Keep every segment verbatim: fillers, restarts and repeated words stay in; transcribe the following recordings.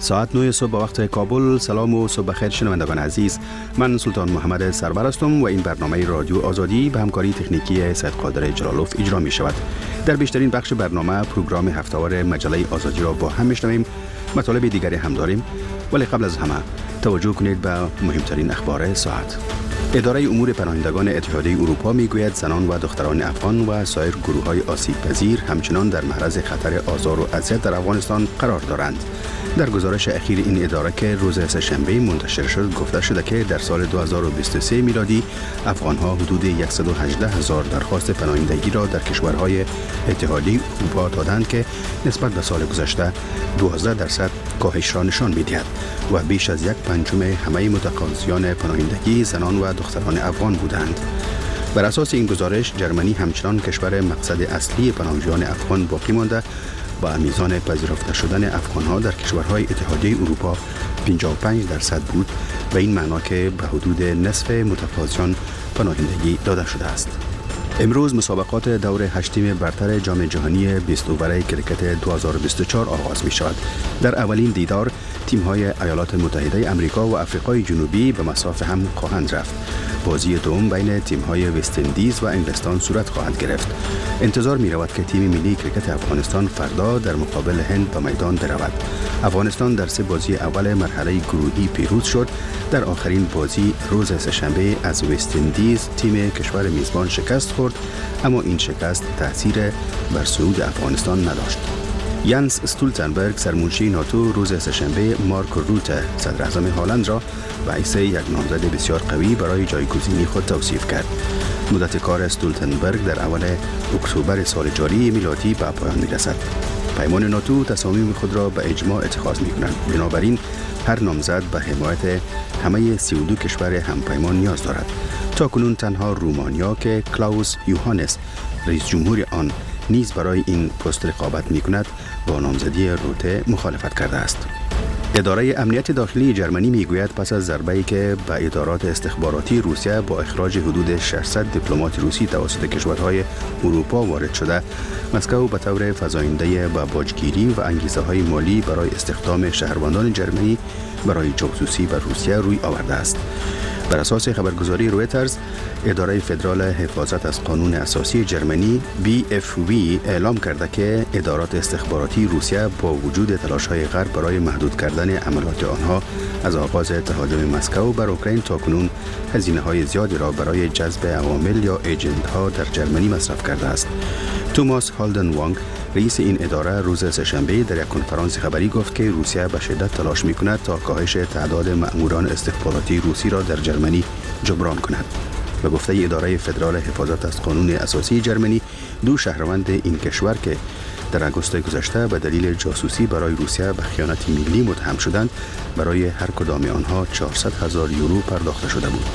ساعت نه صبح به وقت کابل. سلام و صبح بخیر شنوندگان عزیز. من سلطان محمد سرور هستم و این برنامه رادیو آزادی به همکاری تکنیکی سید قادر جلالوف اجرا می شود. در بیشترین بخش برنامه پروگرام هفته‌وار مجله آزادی را با هم میشنویم. مطالب دیگری هم داریم، ولی قبل از همه توجه کنید به مهمترین اخبار ساعت. اداره امور پناهندگان اتحادیه اروپا میگوید زنان و دختران افغان و سایر گروه‌های آسیب پذیر همچنان در معرض خطر آزار و اذیت در افغانستان قرار دارند. در گزارش اخیر این اداره که روز سه‌شنبه منتشر شد گفته شده که در سال دو هزار و بیست و سه میلادی افغان‌ها حدود صد و هجده هزار درخواست پناهندگی را در کشورهای اتحادیه اروپا دادند که نسبت به سال گذشته دوازده درصد کاهش را نشان می‌دهد و بیش از یک پنجم همه متقاضیان پناهندگی زنان و دختران افغان بودند. بر اساس این گزارش جرمنی همچنان کشور مقصد اصلی پناهجویان افغان باقی مانده با میزان پذیرفته شدن افغان‌ها در کشورهای اتحادیه اروپا پنجاه و پنج درصد بود و این معنا که به حدود نصف متقاضیان پناهندگی داده شده است. امروز مسابقات دور هشتم برتر جام جهانی بیست اوور کرکت دو هزار و بیست و چهار آغاز می شود. در اولین دیدار تیم‌های ایالات متحده آمریکا و آفریقای جنوبی به مسافه هم خواهند رفت. بازی دوم بین تیم‌های وست اندیز و انگلستان صورت خواهد گرفت. انتظار می رود که تیم ملی کرکت افغانستان فردا در مقابل هند به میدان برود. افغانستان در سه بازی اول مرحله گروهی پیروز شد. در آخرین بازی روز سه‌شنبه از وست اندیز تیم کشور میزبان شکست خورد، اما این شکست تأثیر بر صعود افغانستان نداشت. یانس استولتنبرگ سرمنشی ناتو روز سه‌شنبه مارک روته صدر اعظم هلند را به حیث یک نامزد بسیار قوی برای جایگزینی خود توصیف کرد. مدت کار استولتنبرگ در اول اکتبر سال جاری میلادی به پایان میرسد. پیمان ناتو تصامیم خود را به اجماع اتخاذ می‌کنند. بنابراین هر نامزد به حمایت همه سی و دو کشور همپیمان نیاز دارد. تا کنون تنها رومانیا که کلاوس یوهانس رئیس جمهور آن نیز برای این پست رقابت می‌کند با نامزدی روته مخالفت کرده است. اداره امنیت داخلی جرمنی میگوید پس از ضربه‌ای که به ادارات استخباراتی روسیه با اخراج حدود ششصد دیپلمات روسی توسط کشورهای اروپا وارد شده، مسکو به طور فزاینده به باجگیری و انگیزه‌های مالی برای استخدام شهروندان جرمنی برای جاسوسی به روسیه روی آورده است. بر اساس خبرگزاری رویترز، اداره فدرال حفاظت از قانون اساسی جرمنی بی اف وی اعلام کرده که ادارات استخباراتی روسیه با وجود تلاش‌های غرب برای محدود کردن عملیات آنها از آغاز تهاجم مسکو بر اوکراین تاکنون هزینه‌های زیادی را برای جذب عوامل یا ایجنت‌ها در جرمنی مصرف کرده است. توماس هالدن وانگ رئیس این اداره روز سه‌شنبه در یک کنفرانس خبری گفت که روسیه به شدت تلاش می‌کند تا کاهش تعداد مأموران استخباراتی روسی را در جرمنی جبران کند. به گفته اداره فدرال حفاظت از قانون اساسی جرمنی، دو شهروند این کشور که در آگوست گذشته به دلیل جاسوسی برای روسیه به خیانت ملی متهم شدند، برای هر کدام آنها چهارصد هزار یورو پرداخته شده بود.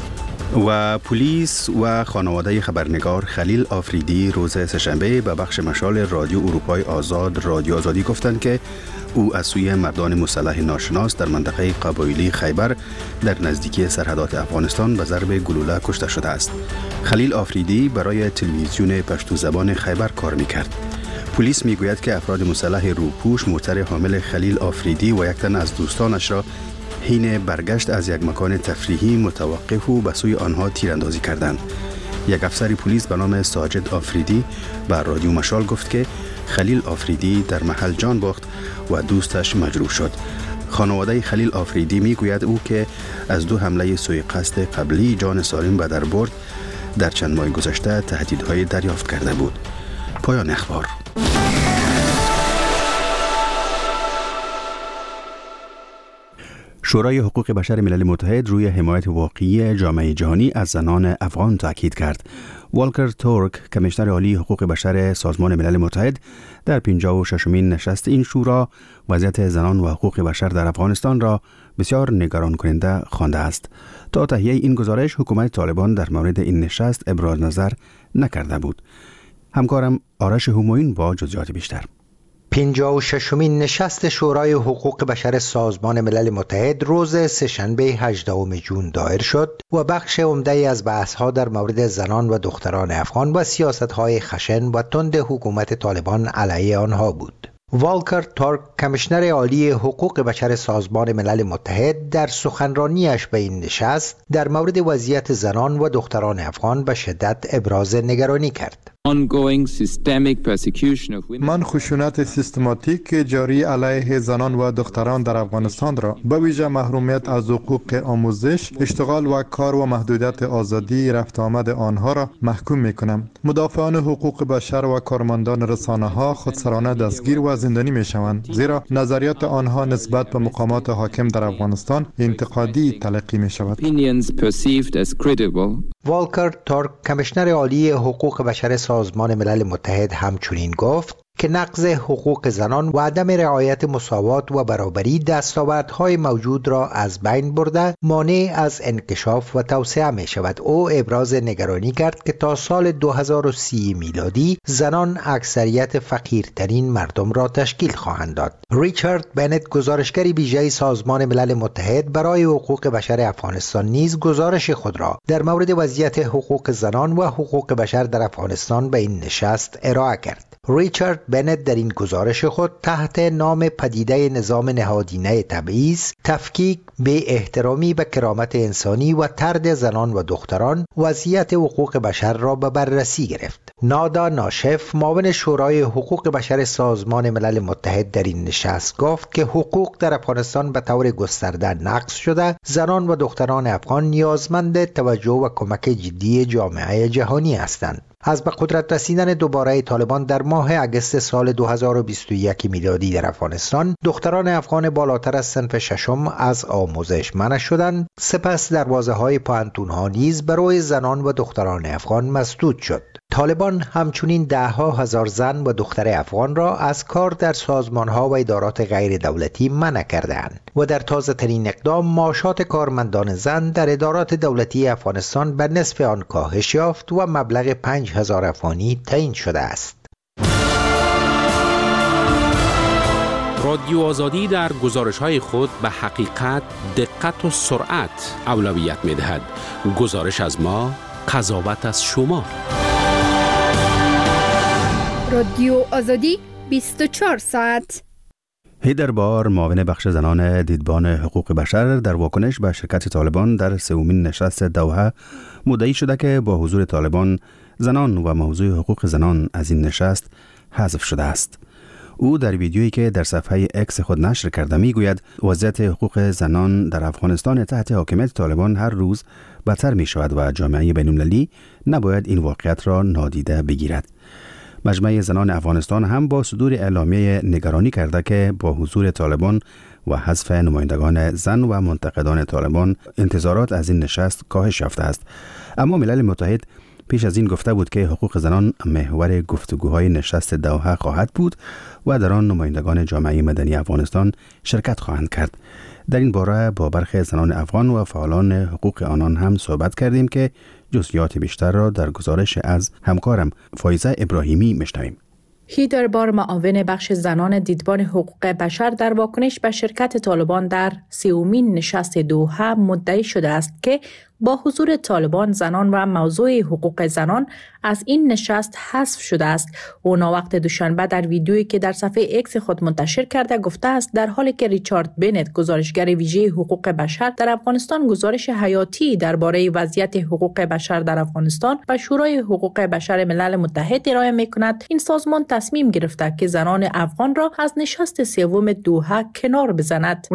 و پلیس و خانواده خبرنگار خلیل آفریدی روز سه‌شنبه به بخش مشال رادیو اروپای آزاد رادیو آزادی گفتند که او از سوی مردان مسلح ناشناس در منطقه قبایلی خیبر در نزدیکی سرحدات افغانستان به ضرب گلوله کشته شده است. خلیل آفریدی برای تلویزیون پشتو زبان خیبر کار می‌کرد. پلیس میگوید که افراد مسلح روپوش موتر حامل خلیل آفریدی و یک تن از دوستانش را حین برگشت از یک مکان تفریحی متوقف و به سوی آنها تیراندازی کردند. یک افسر پلیس به نام ساجد آفریدی بر رادیو مشال گفت که خلیل آفریدی در محل جان باخت و دوستش مجروح شد. خانواده خلیل آفریدی میگوید او که از دو حمله سوء قصد قبلی جان سالم به در برد در چند ماه گذشته تهدیدهای دریافت کرده بود. پایان اخبار. شورای حقوق بشر ملل متحد روی حمایت واقعی جامعه جهانی از زنان افغان تاکید کرد. والکر تورک، کمیشنر عالی حقوق بشر سازمان ملل متحد، در پنجاه و ششمین نشست این شورا وضعیت زنان و حقوق بشر در افغانستان را بسیار نگران کننده خوانده است. تا تهیه این گزارش حکومت طالبان در مورد این نشست ابراز نظر نکرده بود. همکارم آرش همایون با جزئیات بیشتر. پنجاه و ششمین نشست شورای حقوق بشر سازمان ملل متحد روز سه‌شنبه هجدهم ژوئن دایر شد و بخش عمده از بحث‌ها در مورد زنان و دختران افغان و سیاست‌های خشن و تند حکومت طالبان علیه آنها بود. والکر تورک کمیشنر عالی حقوق بشر سازمان ملل متحد در سخنرانیش به این نشست در مورد وضعیت زنان و دختران افغان به شدت ابراز نگرانی کرد. من خشونت سیستماتیک جاری علیه زنان و دختران در افغانستان را به ویژه محرومیت از حقوق آموزش، اشتغال و کار و محدودیت آزادی رفت آمد آنها را محکوم می کنم. مدافعان حقوق بشر و کارمندان رسانه ها خودسرانه دستگیر و زندانی می شوند، زیرا نظریات آنها نسبت به مقامات حاکم در افغانستان انتقادی تلقی می شود. والکر تورک کمیشنر عالی حقوق بشر سازمان ملل متحد همچنین گفت که نقض حقوق زنان و عدم رعایت مساوات و برابری دستاوردهای موجود را از بین برده مانع از انکشاف و توسعه می شود. او ابراز نگرانی کرد که تا سال دو هزار و سی میلادی زنان اکثریت فقیرترین مردم را تشکیل خواهند داد. ریچارد بنت گزارشگر ویژه سازمان ملل متحد برای حقوق بشر افغانستان نیز گزارش خود را در مورد وضعیت حقوق زنان و حقوق بشر در افغانستان به این نشست ارائه کرد. ریچارد بنت در این گزارش خود تحت نام پدیده نظام نهادینه تبعیض، تفکیک، بی احترامی به کرامت انسانی و طرد زنان و دختران وضعیت حقوق بشر را به بررسی گرفت. نادا ناشف معاون شورای حقوق بشر سازمان ملل متحد در این نشست گفت که حقوق در افغانستان به طور گسترده نقض شده، زنان و دختران افغان نیازمند توجه و کمک جدی جامعه جهانی هستند. از به قدرت رسیدن دوباره طالبان در ماه اگست سال دو هزار و بیست و یک میلادی در افغانستان، دختران افغان بالاتر از صنف ششم از آموزش منع شدند. سپس دروازه‌های پانتون‌ها نیز برای زنان و دختران افغان مسدود شد. طالبان همچنین ده ها هزار زن و دختر افغان را از کار در سازمان‌ها و ادارات غیر دولتی منع کردند و در تازه ترین اقدام معاشات کارمندان زن در ادارات دولتی افغانستان به نصف آن کاهش یافت و مبلغ پنج هزار افغانی تعیین شده است. رادیو آزادی در گزارش‌های خود به حقیقت، دقت و سرعت اولویت می‌دهد. گزارش از ما، قضاوت از شما. رادیو آزادی بیست و چهار ساعت. هیدر بار معاون بخش زنان دیدبان حقوق بشر در واکنش به شرکت طالبان در سومین نشست دوحه مدعی شده که با حضور طالبان زنان و موضوع حقوق زنان از این نشست حذف شده است. او در ویدیویی که در صفحه اکس خود نشر کرده میگوید وضعیت حقوق زنان در افغانستان تحت حاکمیت طالبان هر روز بدتر می شود و جامعه بین‌المللی نباید این واقعیت را نادیده بگیرد. مجمع زنان افغانستان هم با صدور اعلامیه نگرانی کرده که با حضور طالبان و حذف نمایندگان زن و منتقدان طالبان انتظارات از این نشست کاهش یافته است. اما ملل متحد پیش از این گفته بود که حقوق زنان محور گفتگوهای نشست دوحه خواهد بود و در آن نمایندگان جامعه مدنی افغانستان شرکت خواهند کرد. در این باره با برخی زنان افغان و فعالان حقوق آنان هم صحبت کردیم که جزئیات بیشتر را در گزارش از همکارم فایزه ابراهیمی میشنویم. هیدر بار معاون بخش زنان دیدبان حقوق بشر در واکنش به شرکت طالبان در سومین نشست دوحه مدعی شده است که با حضور طالبان زنان و موضوع حقوق زنان از این نشست حذف شده است. او وقت دوشنبه در ویدیویی که در صفحه اکس خود منتشر کرده گفته است در حالی که ریچارد بنت گزارشگر ویژه حقوق بشر در افغانستان گزارش حیاتی درباره وضعیت حقوق بشر در افغانستان و شورای حقوق بشر ملل متحد ارائه می‌کند، این سازمان تصمیم گرفته که زنان افغان را از نشست سوم دوحه کنار بزند.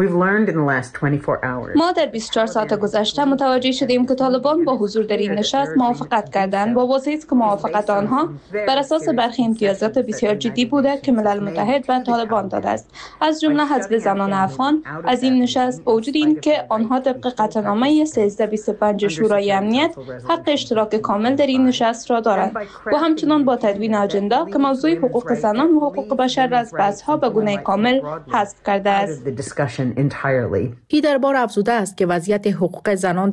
ما در بیست و چهار ساعت گذشته متوجه شدیم که طالبان با حضور در این نشست موافقت کردند. با وضعی است که موافقت آنها بر اساس برخی امتیازات بسیار جدی بوده که ملل متحد به طالبان داده است، از جمله حذف زنان افغان از این نشست، با وجود این که آنها طبق قطعنامه سیزده بیست و پنج شورای امنیت حق اشتراک کامل در این نشست را دارند و همچنان با تدوین اجندا که موضوع حقوق زنان و حقوق بشر را از بحث‌ها به گونه کامل حذف کرده است. هیدر بار افزوده است که وضعیت حقوق زنان در افغانستان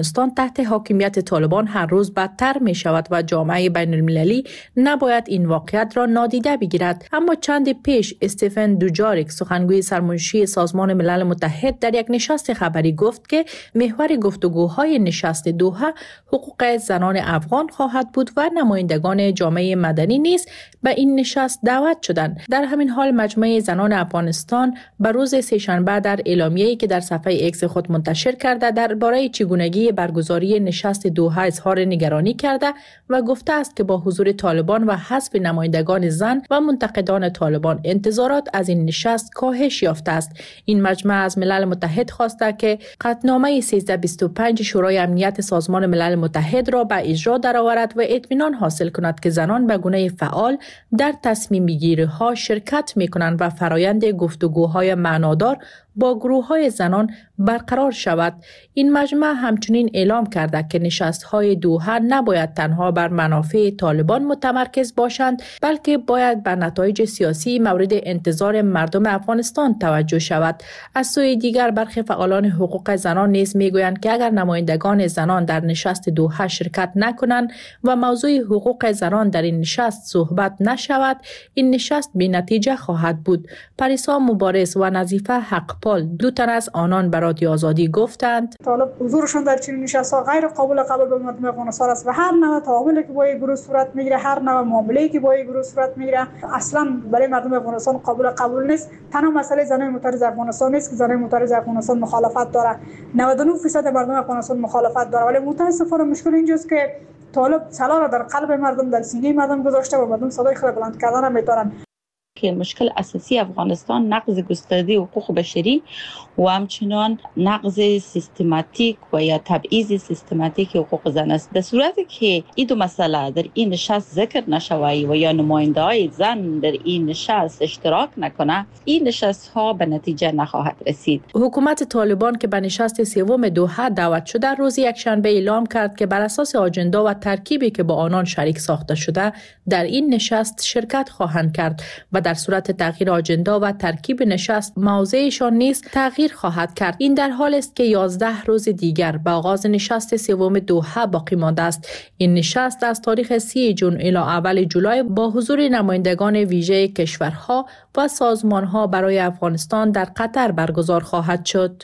افغانستان تحت حاکمیت طالبان هر روز بدتر می شود و جامعه بین المللی نباید این واقعیت را نادیده بگیرد. اما چند پیش استیفن دوجاریک سخنگوی سرمنشی سازمان ملل متحد در یک نشست خبری گفت که محور گفتگوهای نشست دوحه حقوق زنان افغان خواهد بود و نمایندگان جامعه مدنی نیز به این نشست دعوت شدند. در همین حال مجمع زنان افغانستان به روز سه‌شنبه در اعلامیه‌ای که در صفحه ایکس خود منتشر کرده درباره چگونگی برگزاری نشست دوحه اظهار نگرانی کرده و گفته است که با حضور طالبان و حذف نمایندگان زن و منتقدان طالبان انتظارات از این نشست کاهش یافته است. این مجمع از ملل متحد خواسته که قطعنامه سیزده بیست و پنج شورای امنیت سازمان ملل متحد را به اجرا درآورد و اطمینان حاصل کند که زنان به گونه فعال در تصمیم گیری ها شرکت می کنند و فرایند گفتگوهای معنادار با گروه‌های زنان برقرار شود. این مجمع همچنین اعلام کرده که نشست‌های دوحه نباید تنها بر منافع طالبان متمرکز باشند، بلکه باید به نتایج سیاسی مورد انتظار مردم افغانستان توجه شود. از سوی دیگر برخی فعالان حقوق زنان نیز میگویند که اگر نمایندگان زنان در نشست دوحه شرکت نکنند و موضوع حقوق زنان در این نشست صحبت نشود، این نشست بی نتیجه خواهد بود. پریسا مبارز و نظیفه حقپال دو تن از آنان به رادیو آزادی گفتند طالب حضورشون در چنین نشست‌ها غیر قابل قبول به مردم افغانستان است و هر نوع تعاملی که با این گروه صورت میگیره، هر نوع معامله‌ای که با این گروه صورت میگیره اصلا برای مردم افغانستان قابل قبول نیست. تنها مسئله زنان معترض افغانستان نیست که زنان معترض افغانستان مخالفت داره، نود و نه درصد مردم افغانستان مخالفت داره، ولی متاسفانه مشکل اینجاست که طالب سلا را در قلب مردم، در سینه مردم گذاشته و مردم صدای خود بلند کردن نمیتونن. که مشکل اساسی افغانستان نقض گسترده حقوق بشری و همچنان نقض سیستماتیک و یا تبعیض سیستماتیک حقوق زن است. در صورتی که این دو مسئله در این نشست ذکر نشوی و یا نماینده های زن در این نشست اشتراک نکنه، این نشست ها به نتیجه نخواهد رسید. حکومت طالبان که به نشست سوم دوحه دعوت شده روز یکشنبه اعلام کرد که بر اساس آجندا و ترکیبی که با آنان شریک ساخته شده در این نشست شرکت خواهند کرد و در صورت تغییر آجندا و ترکیب نشست موضعشان نیز تغییر خواهد کرد. این در حال است که یازده روز دیگر به آغاز نشست سوم دوحه باقی مانده است. این نشست از تاریخ سی ژوئن الی اول جولای با حضور نمایندگان ویژه کشورها و سازمانها برای افغانستان در قطر برگزار خواهد شد.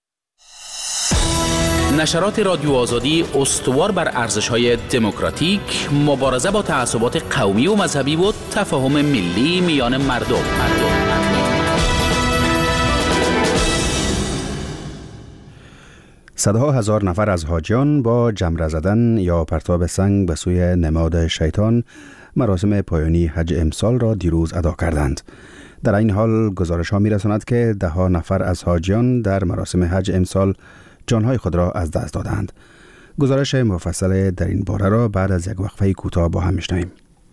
نشرات رادیو آزادی استوار بر ارزش‌های دموکراتیک، مبارزه با تعصبات قومی و مذهبی و تفاهم ملی میان مردم. صدها هزار نفر از حاجیان با جمره زدن یا پرتاب سنگ به سوی نماد شیطان مراسم پایانی حج امسال را دیروز ادا کردند. در این حال گزارش ها می رساند که ده ها نفر از حاجیان در مراسم حج امسال جانهای خود را از دست دادند. گزارش مفصل در این باره را بعد از یک وقفه کوتاه با هم میشنویم.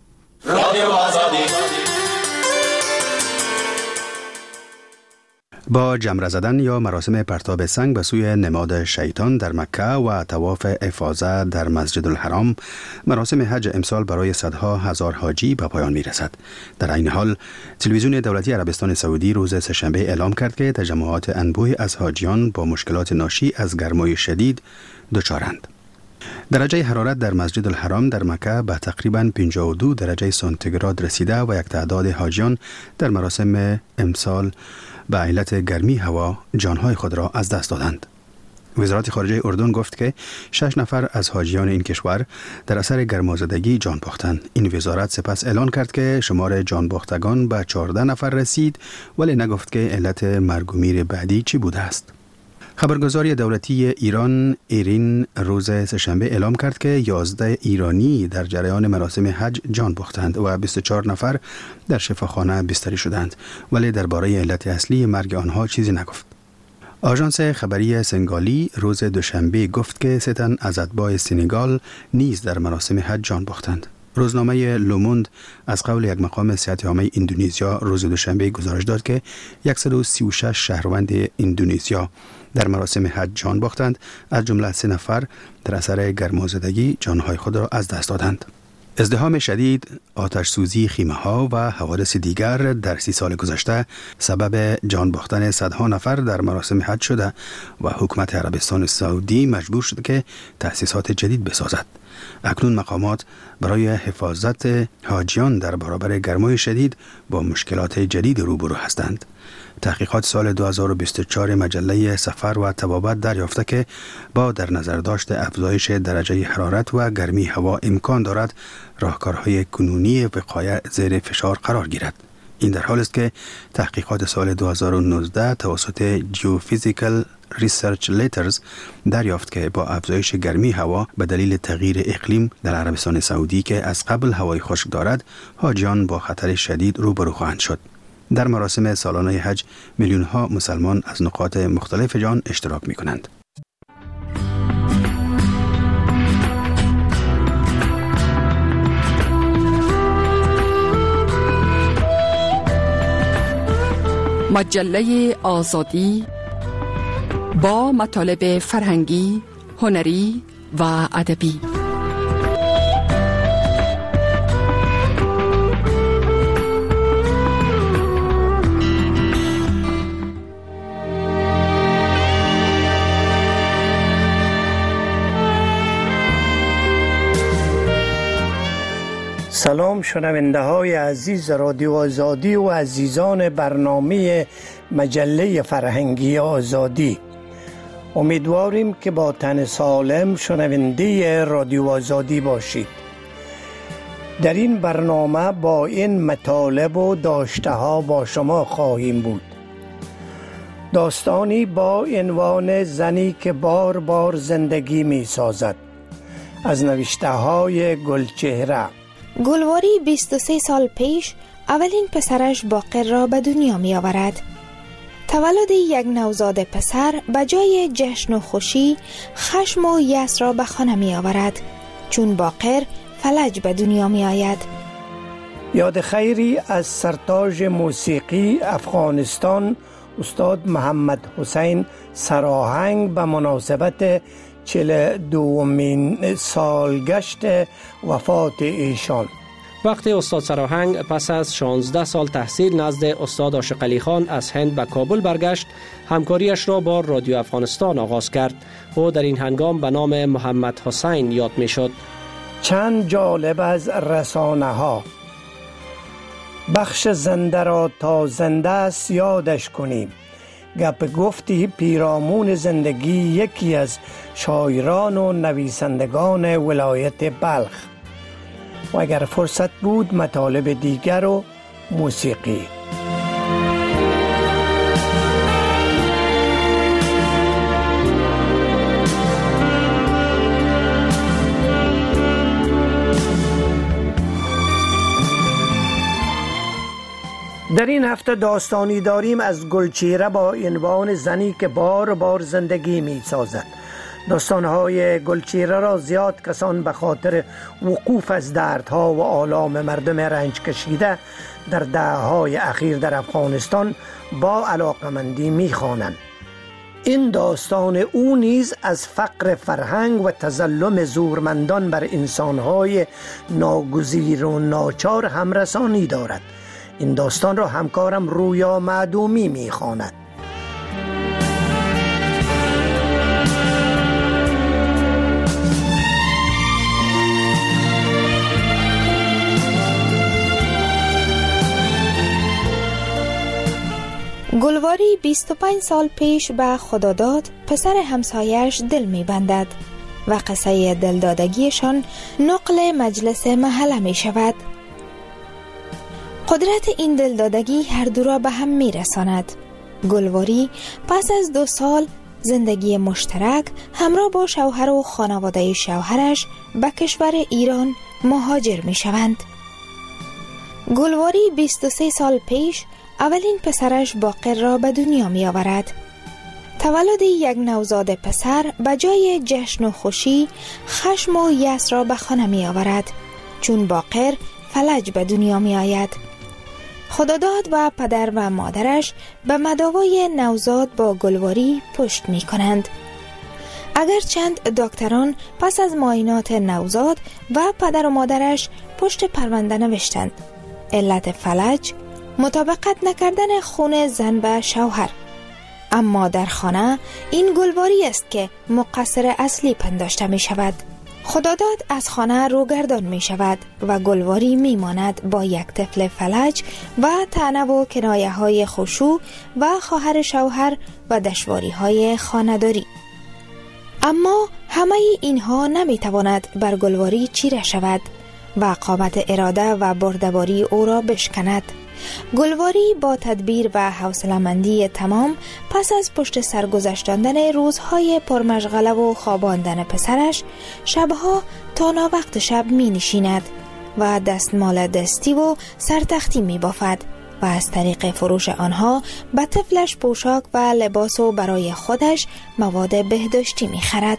با جمره زدن یا مراسم پرتاب سنگ به سوی نماد شیطان در مکه و طواف افاضه در مسجد الحرام، مراسم حج امسال برای صدها هزار حاجی به پایان می رسد. در این حال تلویزیون دولتی عربستان سعودی روز سه‌شنبه اعلام کرد که تجمعات انبوهی از حاجیان با مشکلات ناشی از گرمای شدید دچارند. درجه حرارت در مسجد الحرام در مکه به تقریباً پنجاه و دو درجه سانتیگراد رسیده و یک تعداد حاجیان در مراسم امسال به علت گرمی هوا جانهای خود را از دست دادند. وزارت خارجه اردن گفت که شش نفر از حاجیان این کشور در اثر گرمازدگی جان باختند. این وزارت سپس اعلان کرد که شمار جان باختگان به چهارده نفر رسید، ولی نگفت که علت مرگ و میر بعدی چی بوده است. خبرگزاری دولتی ایران ایرین روز سه‌شنبه اعلام کرد که یازده ایرانی در جریان مراسم حج جان باختند و بیست و چهار نفر در شفاخانه بستری شدند، ولی درباره علت اصلی مرگ آنها چیزی نگفت. آژانس خبری سنگالی روز دوشنبه گفت که سه تن از اتباع سنگال نیز در مراسم حج جان باختند. روزنامه لوموند از قول یک مقام صحت عامه اندونزیا روز دوشنبه گزارش داد که صد و سی و شش شهروند اندونزیا در مراسم حج جان باختند، از جمله سه نفر در اثر گرمازدگی جانهای خود را از دست دادند. ازدحام شدید، آتش سوزی خیمه ها و حوادث دیگر در سی سال گذشته سبب جان باختن صدها نفر در مراسم حج شده و حکومت عربستان سعودی مجبور شد که تأسیسات جدید بسازد. اکنون مقامات برای حفاظت حاجیان در برابر گرمای شدید با مشکلات جدید روبرو هستند. تحقیقات سال دو هزار و بیست و چهار مجله سفر و طبابت دریافته که با در نظر داشت افزایش درجه حرارت و گرمی هوا امکان دارد راهکارهای کنونی وقایع زیر فشار قرار گیرد. این در حال است که تحقیقات سال دو هزار و نوزده توسط Geophysical Research Letters دریافت که با افزایش گرمی هوا به دلیل تغییر اقلیم در عربستان سعودی که از قبل هوای خشک دارد، حاجیان با خطر شدید روبرو خواهند شد. در مراسم سالانه حج میلیون ها مسلمان از نقاط مختلف جهان اشتراک می کنند. مجله آزادی با مطالب فرهنگی، هنری و ادبی. سلام شنونده های عزیز رادیو آزادی و عزیزان برنامه مجله فرهنگی آزادی. امیدواریم که با تن سالم شنونده رادیو آزادی باشید. در این برنامه با این مطالب و داشته ها با شما خواهیم بود. داستانی با عنوان زنی که بار بار زندگی می سازد، از نوشته های گلچهره. گلواری بیست و سه سال پیش اولین پسرش باقر را به دنیا می آورد. تولد یک نوزاد پسر به جای جشن و خوشی، خشم و یأس را به خانه می آورد، چون باقر فلج به دنیا می آید. یاد خیری از سرتاج موسیقی افغانستان استاد محمد حسین سراهنگ به مناسبت چهل دومین سالگشت وفات ایشان. وقتی استاد سراهنگ پس از شانزده سال تحصیل نزد استاد عاشق علی خان از هند به کابل برگشت، همکاریش را با رادیو افغانستان آغاز کرد و در این هنگام به نام محمد حسین یاد می شد. چند جالب از رسانه ها. بخش زنده را تا زنده است یادش کنیم. گپ گفتی پیرامون زندگی یکی از شاعران و نویسندگان ولایت بلخ. و اگر فرصت بود مطالب دیگر و موسیقی. در این هفته داستانی داریم از گلچهره با عنوان زنی که بار بار زندگی می سازد. داستانهای گلچهره را زیاد کسان به خاطر وقوف از دردها و آلام مردم رنج کشیده در دهه‌های اخیر در افغانستان با علاقمندی می خوانند. این داستان او نیز از فقر فرهنگ و تظلم زورمندان بر انسانهای ناگزیر و ناچار همرسانی دارد. این داستان را همکارم رویا معدومی می خواند. گلواری بیست و پنج سال پیش به خداداد پسر همسایش دل می بندد و قصه دلدادگیشان نقل مجلس محله می شود. قدرت این دلدادگی هر دو را به هم می رساند. گلواری پس از دو سال زندگی مشترک همراه با شوهر و خانواده شوهرش به کشور ایران مهاجر می شوند. گلواری بیست و سه سال پیش اولین پسرش باقر را به دنیا می آورد. تولد یک نوزاد پسر به جای جشن و خوشی، خشم و یأس را به خانه می آورد، چون باقر فلج به دنیا می آید. خداداد و پدر و مادرش به مداوای نوزاد با گلواری پشت می کنند. اگر چند دکتران پس از معاینات نوزاد و پدر و مادرش پشت پرونده نوشتند علت فلج مطابقت نکردن خون زن به شوهر. اما در خانه این گلواری است که مقصر اصلی پنداشته می شود. خداداد از خانه روگردان می شود و گلواری می ماند با یک طفل فلج و طعنه و کنایه های خشوع و خواهر شوهر و دشواری های خانه‌داری. اما همه اینها نمی تواند بر گلواری چیره شود و قامت اراده و بردباری او را بشکند. گلواری با تدبیر و حوصله‌مندی تمام پس از پشت سر گذشتاندن روزهای پرمشغله و خواباندن پسرش شبها تا ناوقت شب می نشیند و دستمال دستی و سرتختی می بافد و از طریق فروش آنها به طفلش پوشاک و لباس و برای خودش مواد بهداشتی می خرد.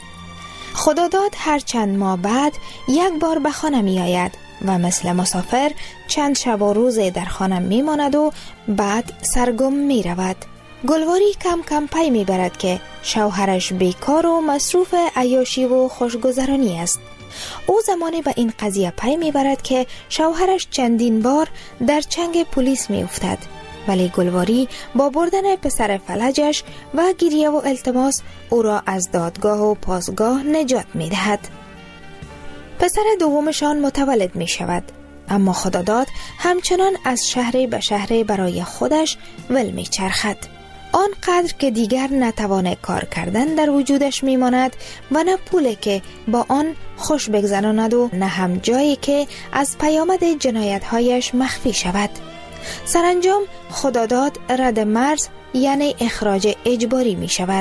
خداداد هر چند ماه بعد یک بار به خانه می آید و مثل مسافر چند شب و روز در خانه می ماند و بعد سرگم می رود. گلواری کم کم پی می برد که شوهرش بیکار و مصروف عیاشی و خوشگذرانی است. او زمانی به این قضیه پی می برد که شوهرش چندین بار در چنگ پلیس می افتد، ولی گلواری با بردن پسر فلجش و گریه و التماس او را از دادگاه و پاسگاه نجات می دهد. پسر دومشان متولد می شود، اما خداداد همچنان از شهری به شهری برای خودش ول می چرخد. آنقدر که دیگر نتوان کار کردن در وجودش می ماند و نه پولی که با آن خوش بگذراند و نه هم جایی که از پیامد جنایت‌هایش مخفی شود. سرانجام خداداد رد مرز یعنی اخراج اجباری می شود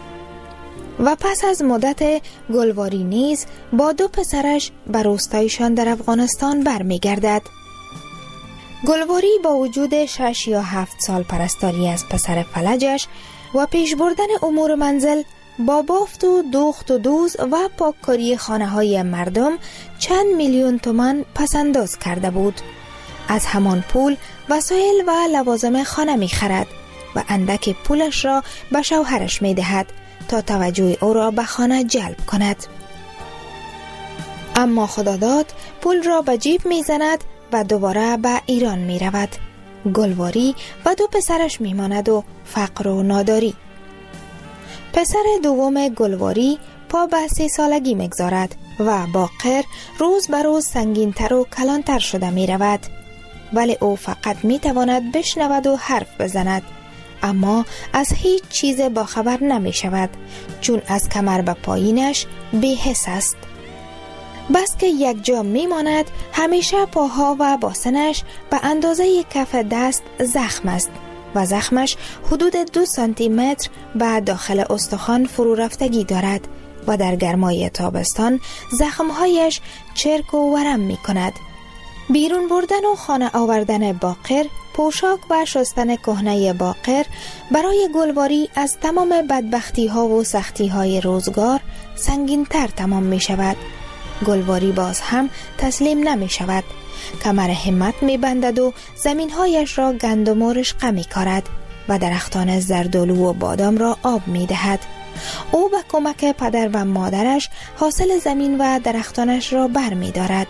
و پس از مدت گلواری نیز با دو پسرش به روستایشان در افغانستان برمی گردد. گلواری با وجود شش یا هفت سال پرستاری از پسر فلجش و پیش بردن امور منزل با بافت و دوخت و دوز و پاککاری خانه های مردم چند میلیون تومان پسنداز کرده بود. از همان پول وسایل و لوازم خانه می خرد و اندک پولش را به شوهرش می دهد تا توجه او را به خانه جلب کند. اما خداداد پول را به جیب می زند و دوباره به ایران می رود. گلواری و دو پسرش می ماند و فقر و ناداری. پسر دوم گلواری پا به سی سالگی می گذارد و باقر روز به روز سنگین‌تر و کلانتر شده می رود. ولی او فقط می تواند بشنود و حرف بزند، اما از هیچ چیز باخبر نمی شود، چون از کمر به پایینش بی حس است. بس که یک جا می ماند، همیشه پاها و باسنش به اندازه کف دست زخم است و زخمش حدود دو سانتی متر به داخل استخوان فرو رفتگی دارد و در گرمای تابستان زخمهایش چرک و ورم می کند. بیرون بردن و خانه آوردن باقر، پوشاک و شستن کهنه باقر برای گلواری از تمام بدبختی ها و سختی های روزگار سنگین تر تمام می شود. گلواری باز هم تسلیم نمی شود. کمر همت می بندد و زمین هایش را گندم و رشقه می کارد و درختان زردالو و بادام را آب می دهد. او به کمک پدر و مادرش حاصل زمین و درختانش را بر می دارد.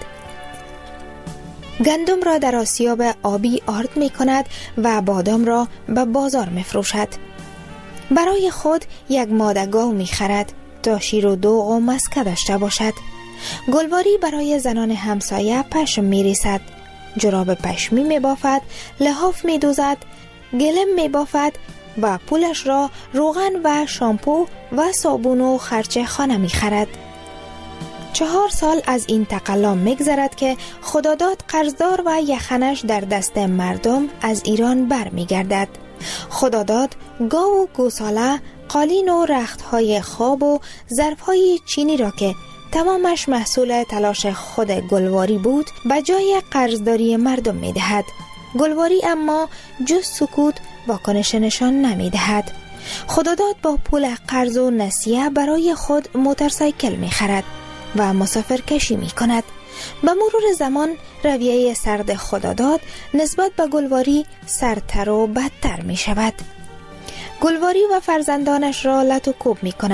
گندم را در آسیاب آبی آرد می کند و بادام را به بازار می فروشد. برای خود یک ماده گاو می خرد تا شیر و دوغ و مسکه داشته باشد. گلواری برای زنان همسایه پشم می ریسد، جراب پشمی می بافد، لحاف می دوزد، گلم می بافد و پولش را روغن و شامپو و صابون و خرچه خانه می خرد. چهار سال از این تقلا میگذرد که خداداد قرضدار و یخنش در دست مردم از ایران بر می گردد. خداداد گاو و گوساله، قالین و رختهای خواب و ظرفهای چینی را که تمامش محصول تلاش خود گلواری بود به جای قرضداری مردم می دهد. گلواری اما جز سکوت واکنش نشان نمی دهد. خداداد با پول قرض و نسیه برای خود موتورسایکل می خرد و مسافر کشی می کند. به مرور زمان رویه سرد خداداد نسبت به گلواری سردتر و بدتر می شود. گلواری و فرزندانش را لط و کوب می کند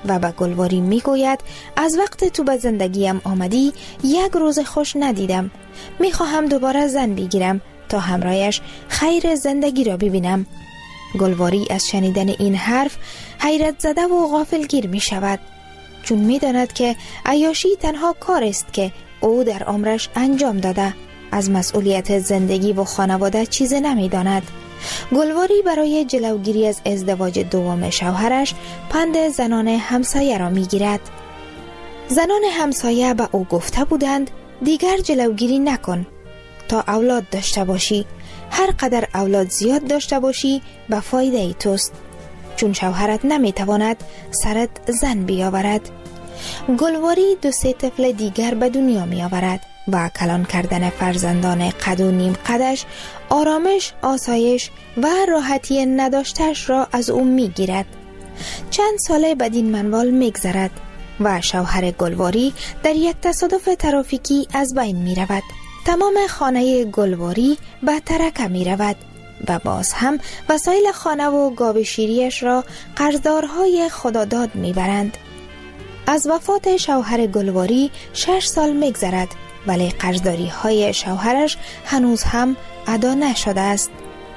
و به گلواری می گوید از وقت تو به زندگیم آمدی یک روز خوش ندیدم. می خواهم دوباره زن بگیرم تا همراهش خیر زندگی را ببینم. گلواری از شنیدن این حرف حیرت زده و غافلگیر می شود، چون می داند که عیاشی تنها کار است که او در عمرش انجام داده. از مسئولیت زندگی و خانواده چیزی نمی داند. گلواری برای جلوگیری از ازدواج دوم شوهرش پند زنان همسایه را می گیرد. زنان همسایه به او گفته بودند دیگر جلوگیری نکن تا اولاد داشته باشی. هر قدر اولاد زیاد داشته باشی به فایده ای توست، چون شوهرت نمی تواند سرت زن بیاورد. گلواری دو سه طفل دیگر به دنیا می آورد و کلان کردن فرزندان قد و نیم قدش آرامش، آسایش و راحتی نداشتش را از او می گیرد. چند ساله بدین منوال می گذرد و شوهر گلواری در یک تصادف ترافیکی از بین می رود. تمام خانه گلواری به ترکه می رود و باز هم وسایل خانه و گاو شیریش را قرضدارهای خداداد می برند. از وفات شوهر گلواری شش سال می گذرد، ولی قرضداری های شوهرش هنوز هم ادا نشده است.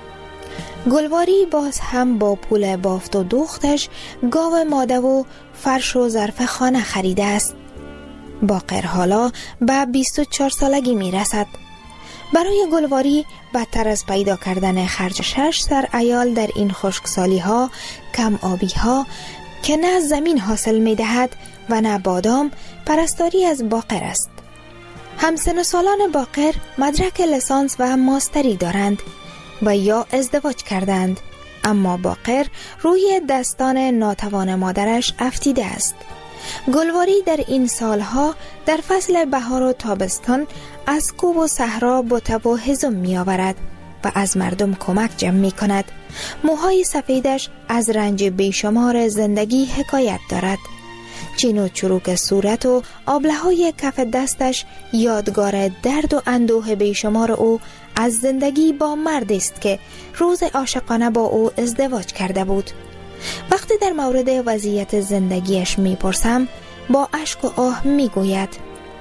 گلواری باز هم با پول بافت و دوختش گاو ماده و فرش و ظرف خانه خریده است. باقر حالا به بیست و چهار سالگی می رسد. برای گلواری بدتر از پیدا کردن خرج شش سر عیال در این خشکسالی ها، کم آبی ها که نه زمین حاصل می دهد و نه بادام، پرستاری از باقر است. همسن و سالان باقر مدرک لیسانس و ماستری دارند و یا ازدواج کردند، اما باقر روی دستان ناتوان مادرش افتیده است. گلواری در این سالها در فصل بهار و تابستان از کوه و صحرا بوته و هزم می آورد و از مردم کمک جمع می کند. موهای سفیدش از رنج بیشمار زندگی حکایت دارد. چین و چروک صورت و آبله‌های کف دستش یادگار درد و اندوه بیشمار او از زندگی با مردی است که روز عاشقانه با او ازدواج کرده بود. وقتی در مورد وضعیت زندگیش میپرسم با اشک و آه میگوید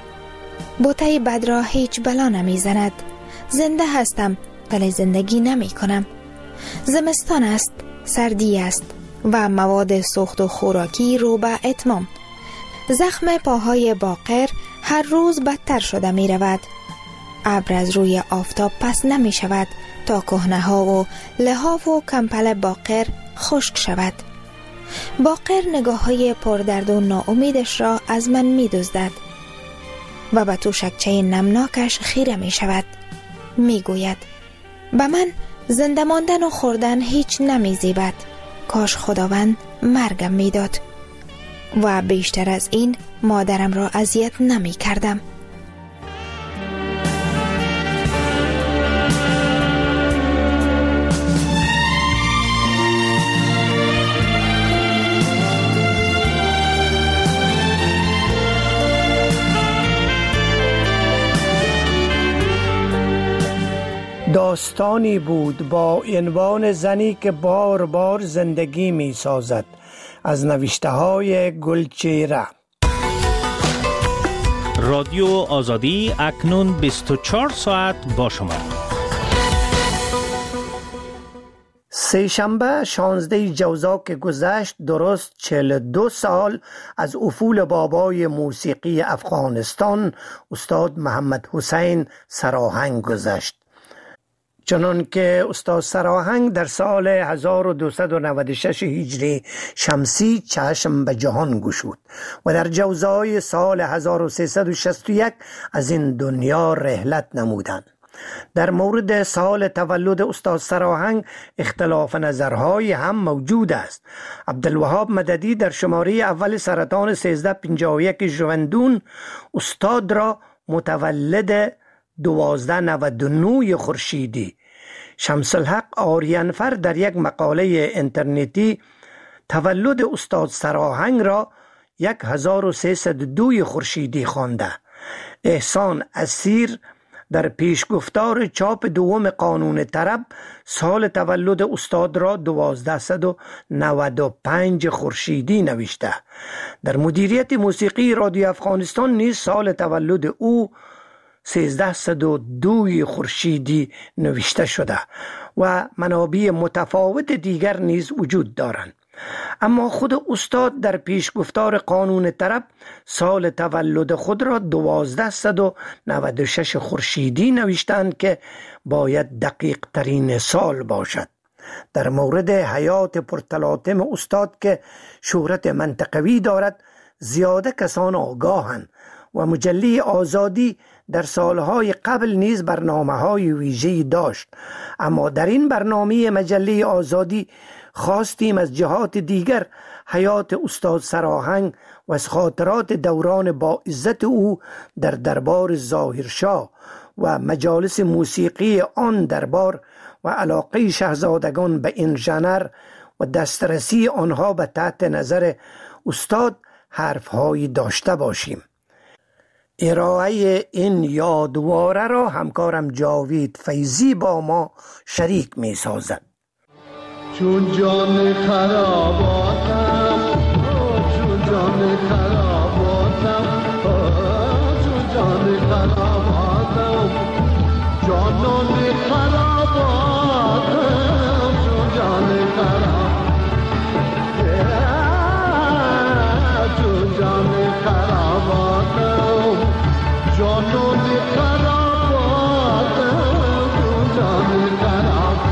بوته بد را هیچ بلا نمیزند. زنده هستم ولی زندگی نمی کنم. زمستان است، سردی است و مواد سوخت و خوراکی رو به اتمام. زخم پاهای باقر هر روز بدتر شده می رود. ابر از روی آفتاب پس نمی شود تا کهنه ها و لحاف و کمپل باقر خشک شود. باقر نگاه های پردرد و ناامیدش را از من می دزدد و به تو شکچه نمناکش خیره می شود. می گوید به من زنده ماندن و خوردن هیچ نمی زیبد. کاش خداوند مرگم می داد و بیشتر از این مادرم را اذیت نمی کردم. داستانی بود با عنوان زنی که بار بار زندگی می سازد، از نوشته های گلچهره. رادیو آزادی اکنون بیست و چهار ساعت با شما. سه شنبه شانزده جوزا که گذشت درست چهل و دو سال از افول بابای موسیقی افغانستان استاد محمد حسین سراهنگ گذشت. چنان که استاد سراهنگ در سال هزار و دویست و نود و شش هجری شمسی چشم به جهان گشود و در جوزای سال هزار و سیصد و شصت و یک از این دنیا رحلت نمودند. در مورد سال تولد استاد سراهنگ اختلاف نظرهای هم موجود است. عبدالوهاب مددی در شماره اول سرطان سیزده پنجاه و یک ژوئندون استاد را متولد دوازده نود و نه خورشیدی، شمس الحق آریانفر در یک مقاله اینترنتی تولد استاد سراهنگ را هزار و سیصد و دو خورشیدی خوانده. احسان اسیر در پیشگفتار چاپ دوم قانون طرب سال تولد استاد را دوازده و نود و پنج خورشیدی نوشته. در مدیریت موسیقی رادیو افغانستان نیز سال تولد او سیزده و دو خورشیدی نوشته شده و منابع متفاوت دیگر نیز وجود دارند. اما خود استاد در پیشگفتار قانون طرب سال تولد خود را دوازده و نود و شش خورشیدی نوشتند که باید دقیق ترین سال باشد. در مورد حیات پرتلاطم استاد که شهرت منطقوی دارد زیاده کسان آگاهند و مجله آزادی در سالهای قبل نیز برنامه‌های ویژه‌ای داشت، اما در این برنامه مجله آزادی خواستیم از جهات دیگر حیات استاد سراهنگ و از خاطرات دوران با عزت او در دربار ظاهرشاه و مجالس موسیقی آن دربار و علاقه شاهزادگان به این ژانر و دسترسی آنها به تحت نظر استاد حرفهایی داشته باشیم. ارائه این یادواره را همکارم جاوید فیضی با ما شریک می سازد. چون جان خراباتم چون جان خراباتم چون جان خراباتم جانان خراباتم چون جان خراباتم چون جان خراباتم جانان خراباتم چون جان خراباتم.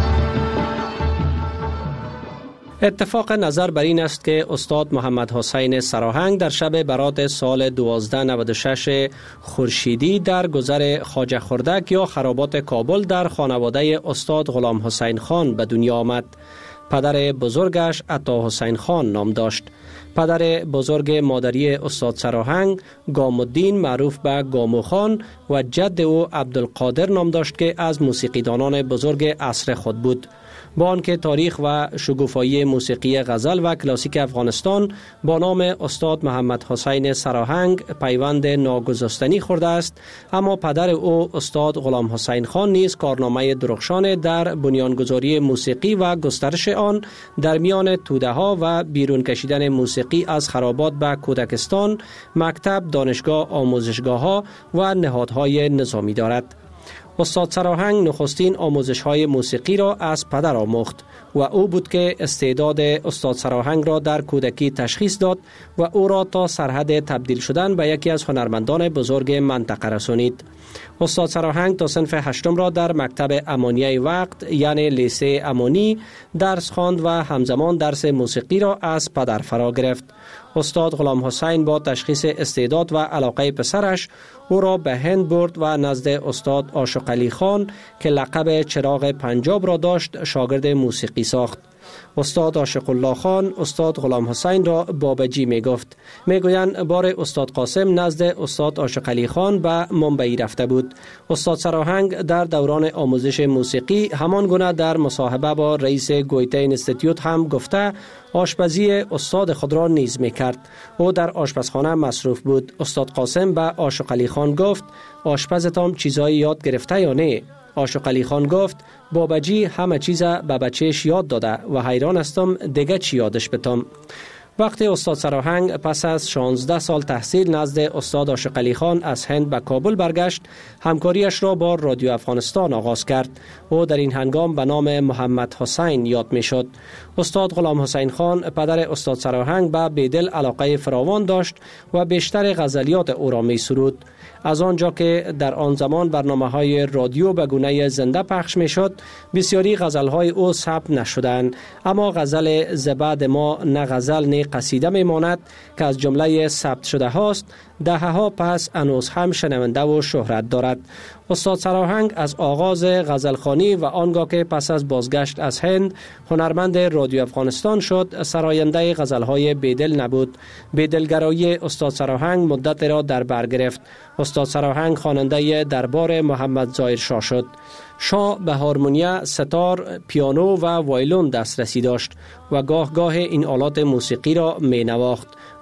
اتفاق نظر بر این است که استاد محمد حسین سراهنگ در شب برات سال دوازده نود و شش خورشیدی در گذر خواجه خردک یا خرابات کابل در خانواده استاد غلام حسین خان به دنیا آمد. پدر بزرگش عطا حسین خان نام داشت. پدر بزرگ مادری استاد سراهنگ گامالدین معروف به گامو خان و جد او عبدالقادر نام داشت که از موسیقیدانان بزرگ عصر خود بود. با آنکه تاریخ و شگوفایی موسیقی غزل و کلاسیک افغانستان با نام استاد محمد حسین سراهنگ پیوند ناگسستنی خورده است، اما پدر او استاد غلام حسین خان نیز کارنامه درخشان در بنیانگذاری موسیقی و گسترش آن در میان توده ها و بیرون کشیدن موسیقی از خرابات به کودکستان، مکتب، دانشگاه، آموزشگاه ها و نهادهای نظامی دارد. استاد سراهنگ نخستین آموزش‌های موسیقی را از پدر آموخت و او بود که استعداد استاد سراهنگ را در کودکی تشخیص داد و او را تا سرحد تبدیل شدن به یکی از هنرمندان بزرگ منطقه رسانید. استاد سراهنگ تا صنف هشتم را در مکتب امانیه وقت یعنی لیسه امانی درس خواند و همزمان درس موسیقی را از پدر فرا گرفت. استاد غلام حسین با تشخیص استعداد و علاقه پسرش او را به هند برد و نزد استاد عاشق علی خان که لقب چراغ پنجاب را داشت شاگرد موسیقی ساخت. استاد عاشق الله خان استاد غلام حسین را بابجی می گفت. می گویند بار استاد قاسم نزد استاد عاشق علی خان به ممبئی رفته بود. استاد سراهنگ در دوران آموزش موسیقی همان گونه در مصاحبه با رئیس گویته اینستیتیوت هم گفته آشپزی استاد خود را نیز می کرد. او در آشپزخانه مصروف بود. استاد قاسم به عاشق علی خان گفت آشپزتان چیزایی یاد گرفته یا نه؟ عاشق علی خان گفت بابجی همه چیز به بچهش یاد داده و حیران هستم دیگه چی یادش بتم. وقتی استاد سراهنگ پس از شانزده سال تحصیل نزد استاد عاشق علی خان از هند به کابل برگشت، همکاریش را با رادیو افغانستان آغاز کرد. او در این هنگام به نام محمد حسین یاد می شد. استاد غلام حسین خان پدر استاد سراهنگ به بیدل علاقه فراوان داشت و بیشتر غزلیات او را می سرود. از آنجا که در آن زمان برنامه‌های رادیو به گونه زنده پخش می‌شد، بسیاری غزل‌های او ثبت نشدند، اما غزل زبد ما نه غزل نه قصیده می‌ماند که از جمله ثبت شده هاست، دهه‌ها پس هنوز هم شنونده و شهرت دارد. استاد سراهنگ از آغاز غزلخوانی و آنگاه که پس از بازگشت از هند هنرمند رادیو افغانستان شد، سراینده غزل‌های بیدل نبود. بیدلگرایی استاد سراهنگ مدت را در بر گرفت. استاد سراهنگ خواننده دربار محمد ظاهرشاه شد. شاه به هارمونیه، ستار، پیانو و وایلون دسترسی داشت و گاه گاه این آلات موسیقی را می نواخت.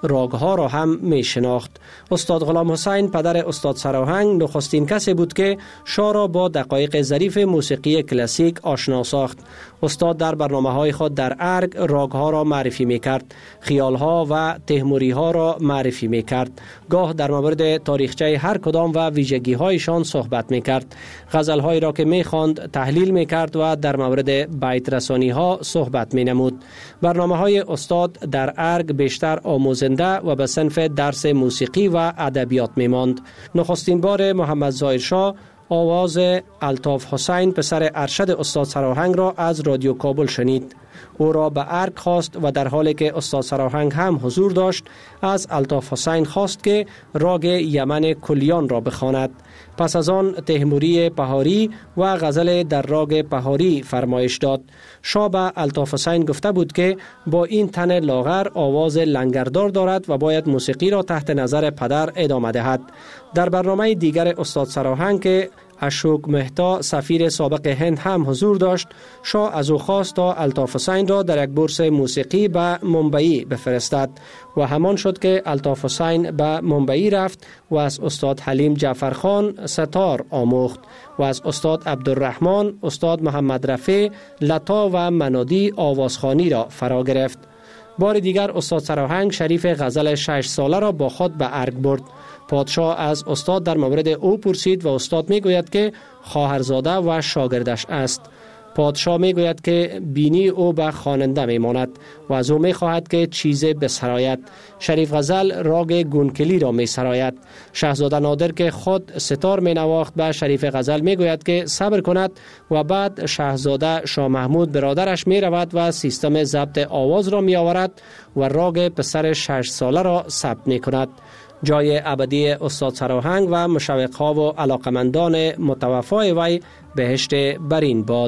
راگها را هم می شناخت. استاد غلام حسین پدر استاد سراهنگ نخستین کسی بود که شاه را با دقایق ظریف موسیقی کلاسیک آشنا ساخت. استاد در برنامه‌های خود در ارگ راگها را معرفی می‌کرد، خیال‌ها و تیموری‌ها را معرفی می‌کرد. گاه در مورد تاریخچه هر کدام و ویژگی‌هایشان صحبت می‌کرد. غزل‌هایی را که می‌خواند تحلیل می‌کرد و در مورد بیت رسانی‌ها صحبت می‌نمود. برنامه‌های استاد در ارگ بیشتر آموزنده و به صنف درس موسیقی و ادبیات می‌ماند. نخستین بار محمد ظاهر شاه آواز الطاف حسین پسر ارشد استاد سراهنگ را از رادیو کابل شنید. او را به ارگ خواست و در حالی که استاد سراهنگ هم حضور داشت از الطاف حسین خواست که راگ یمن کلیان را بخواند. پس از آن تیموری پهاری و غزل در راگ پهاری فرمایش داد. شاه به الطاف حسین گفته بود که با این تن لاغر آواز لنگردار دارد و باید موسیقی را تحت نظر پدر ادامه دهد. در برنامه دیگر استاد سراهنگ که اشوک مهتا سفیر سابق هند هم حضور داشت، شاه از او خواست تا الطاف حسین را در یک بورس موسیقی به ممبئی بفرستد و همان شد که الطاف حسین به ممبئی رفت و از استاد حلیم جعفرخان ستار آموخت و از استاد عبدالرحمن، استاد محمد رفیع، لتا و منادی آوازخوانی را فرا گرفت. بار دیگر استاد سراهنگ شریف غزل شش ساله را با خود به ارگ برد. پادشاه از استاد در مورد او پرسید و استاد می گوید که خواهرزاده و شاگردش است. پادشاه می گوید که بینی او به خواننده می ماند و از او می خواهد که چیزی بسراید. شریف غزل راگ گونکلی را می سراید. شاهزاده نادر که خود ستار می نواخت به شریف غزل می گوید که صبر کند و بعد شاهزاده شاه محمود برادرش می رود و سیستم ضبط آواز را می آورد و راگ پسر شش ساله را ثبت می کند. جای ابدی استاد سراهنگ و مشوق‌ها و علاقمندان متوفای وی بهشت برین باد.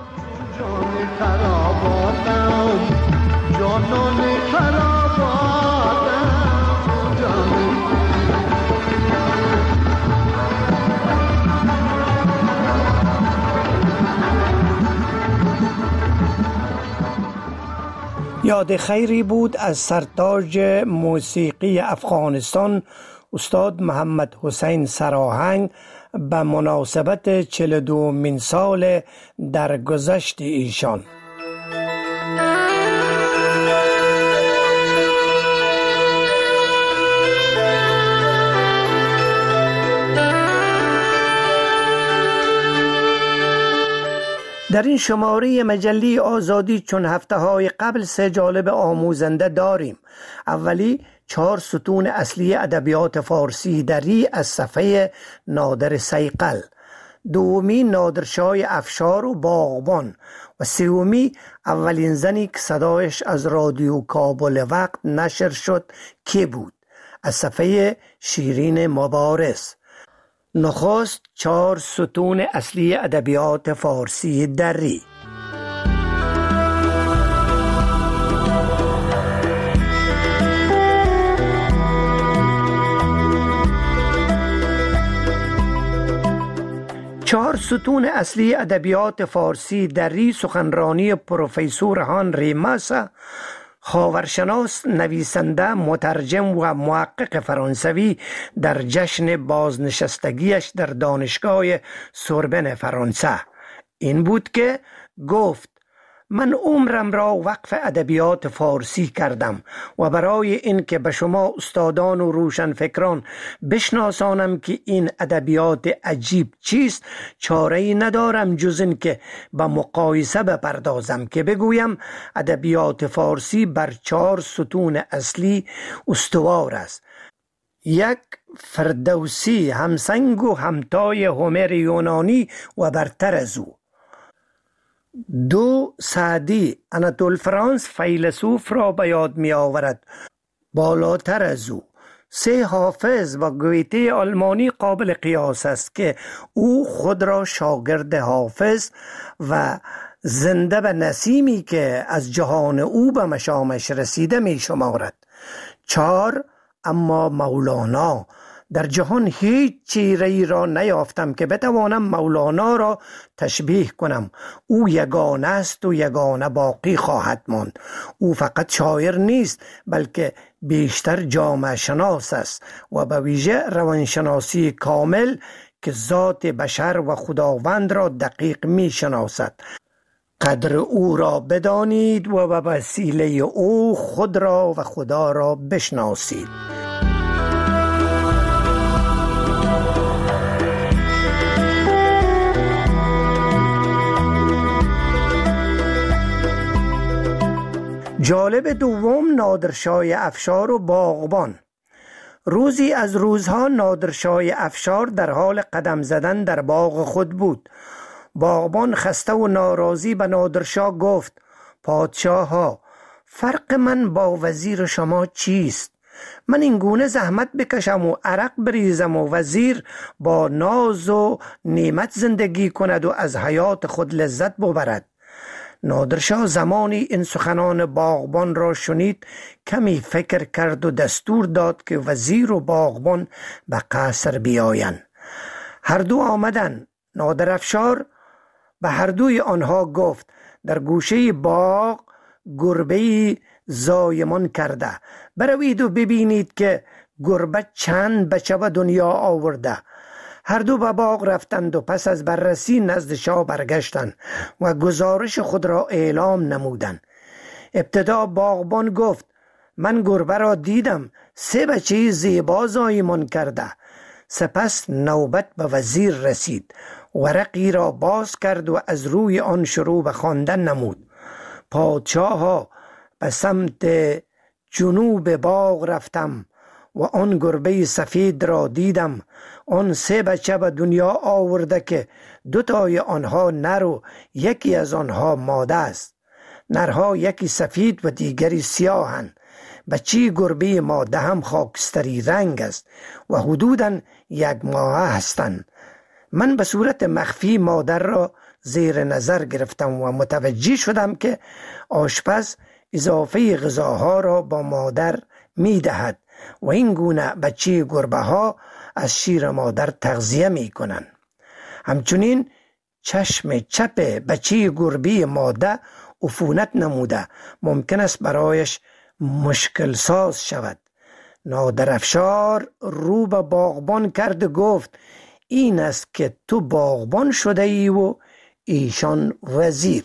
یاد خیری بود از سرتاج موسیقی افغانستان استاد محمد حسین سراهنگ به مناسبت چهل و دومین سال درگذشت ایشان. در این شماره مجله آزادی چون هفته های قبل سه جالب آموزنده داریم. اولی چهار ستون اصلی ادبیات فارسی دری از صفحه نادر سیقل، دومی نادرشاه افشار و باغبان و سومی اولین زنی که صدایش از رادیو کابل وقت نشر شد که بود از صفحه شیرین مبارز. نخست چهار ستون اصلی ادبیات فارسی دری. چهار ستون اصلی ادبیات فارسی دری سخنرانی پروفسور هانری ماسا، خاورشناس، نویسنده، مترجم و محقق فرانسوی در جشن بازنشستگیش در دانشگاه سوربن فرانسه. این بود که گفت: من عمرم را وقف ادبیات فارسی کردم و برای این که به شما استادان و روشنفکران بشناسانم که این ادبیات عجیب چیست، چاره‌ای ندارم جز این که به مقایسه بپردازم که بگویم ادبیات فارسی بر چهار ستون اصلی استوار است. یک، فردوسی، همسنگ و همتای هومر یونانی و برتر از او. دو، سعدی، آناتول فرانس فیلسوف را به یاد می آورد، بالاتر از او. سه، حافظ و گویته آلمانی قابل قیاس است که او خود را شاگرد حافظ و زنده به نسیمی که از جهان او به مشامش رسیده می شمارد. چهار، اما مولانا. در جهان هیچ چیزی را نیافتم که بتوانم مولانا را تشبیه کنم. او یگانه است و یگانه باقی خواهد ماند. او فقط شاعر نیست بلکه بیشتر جامعه شناس است و به ویژه روانشناسی کامل که ذات بشر و خداوند را دقیق می شناسد. قدر او را بدانید و به وسیله او خود را و خدا را بشناسید. جالب دوم نادرشاه افشار و باغبان. روزی از روزها نادرشاه افشار در حال قدم زدن در باغ خود بود. باغبان خسته و ناراضی به نادرشاه گفت: پادشاه ها، فرق من با وزیر شما چیست؟ من این گونه زحمت بکشم و عرق بریزم و وزیر با ناز و نعمت زندگی کند و از حیات خود لذت ببرد. نادرشاه زمانی این سخنان باغبان را شنید کمی فکر کرد و دستور داد که وزیر و باغبان به قصر بیایند. هر دو آمدند. نادر افشار به هر دوی آنها گفت: در گوشه باغ گربه‌ای زایمان کرده، بروید و ببینید که گربه چند بچه به دنیا آورده. هر دو به باغ رفتند و پس از بررسی نزد شاه برگشتند و گزارش خود را اعلام نمودند. ابتدا باغبان گفت: من گربه را دیدم، سه بچه زیبا زایمان کرده. سپس نوبت به وزیر رسید. ورقی را باز کرد و از روی آن شروع به خواندن نمود: پادشاه ها، به سمت جنوب باغ رفتم و آن گربه سفید را دیدم. آن سه بچه به دنیا آورده که دو تای آنها نر و یکی از آنها ماده است. نرها یکی سفید و دیگری سیاهند. بچه گربه ماده هم خاکستری رنگ است و حدوداً یک ماه هستند. من به صورت مخفی مادر را زیر نظر گرفتم و متوجه شدم که آشپز اضافه غذاها را با مادر می دهد و این گونه بچه گربه ها از شیر مادر تغذیه می کنند. همچنین چشم چپ بچه گربه ماده عفونت نموده، ممکن است برایش مشکل ساز شود. نادر افشار رو به باغبان کرد و گفت: این است که تو باغبان شده ای و ایشان وزیر.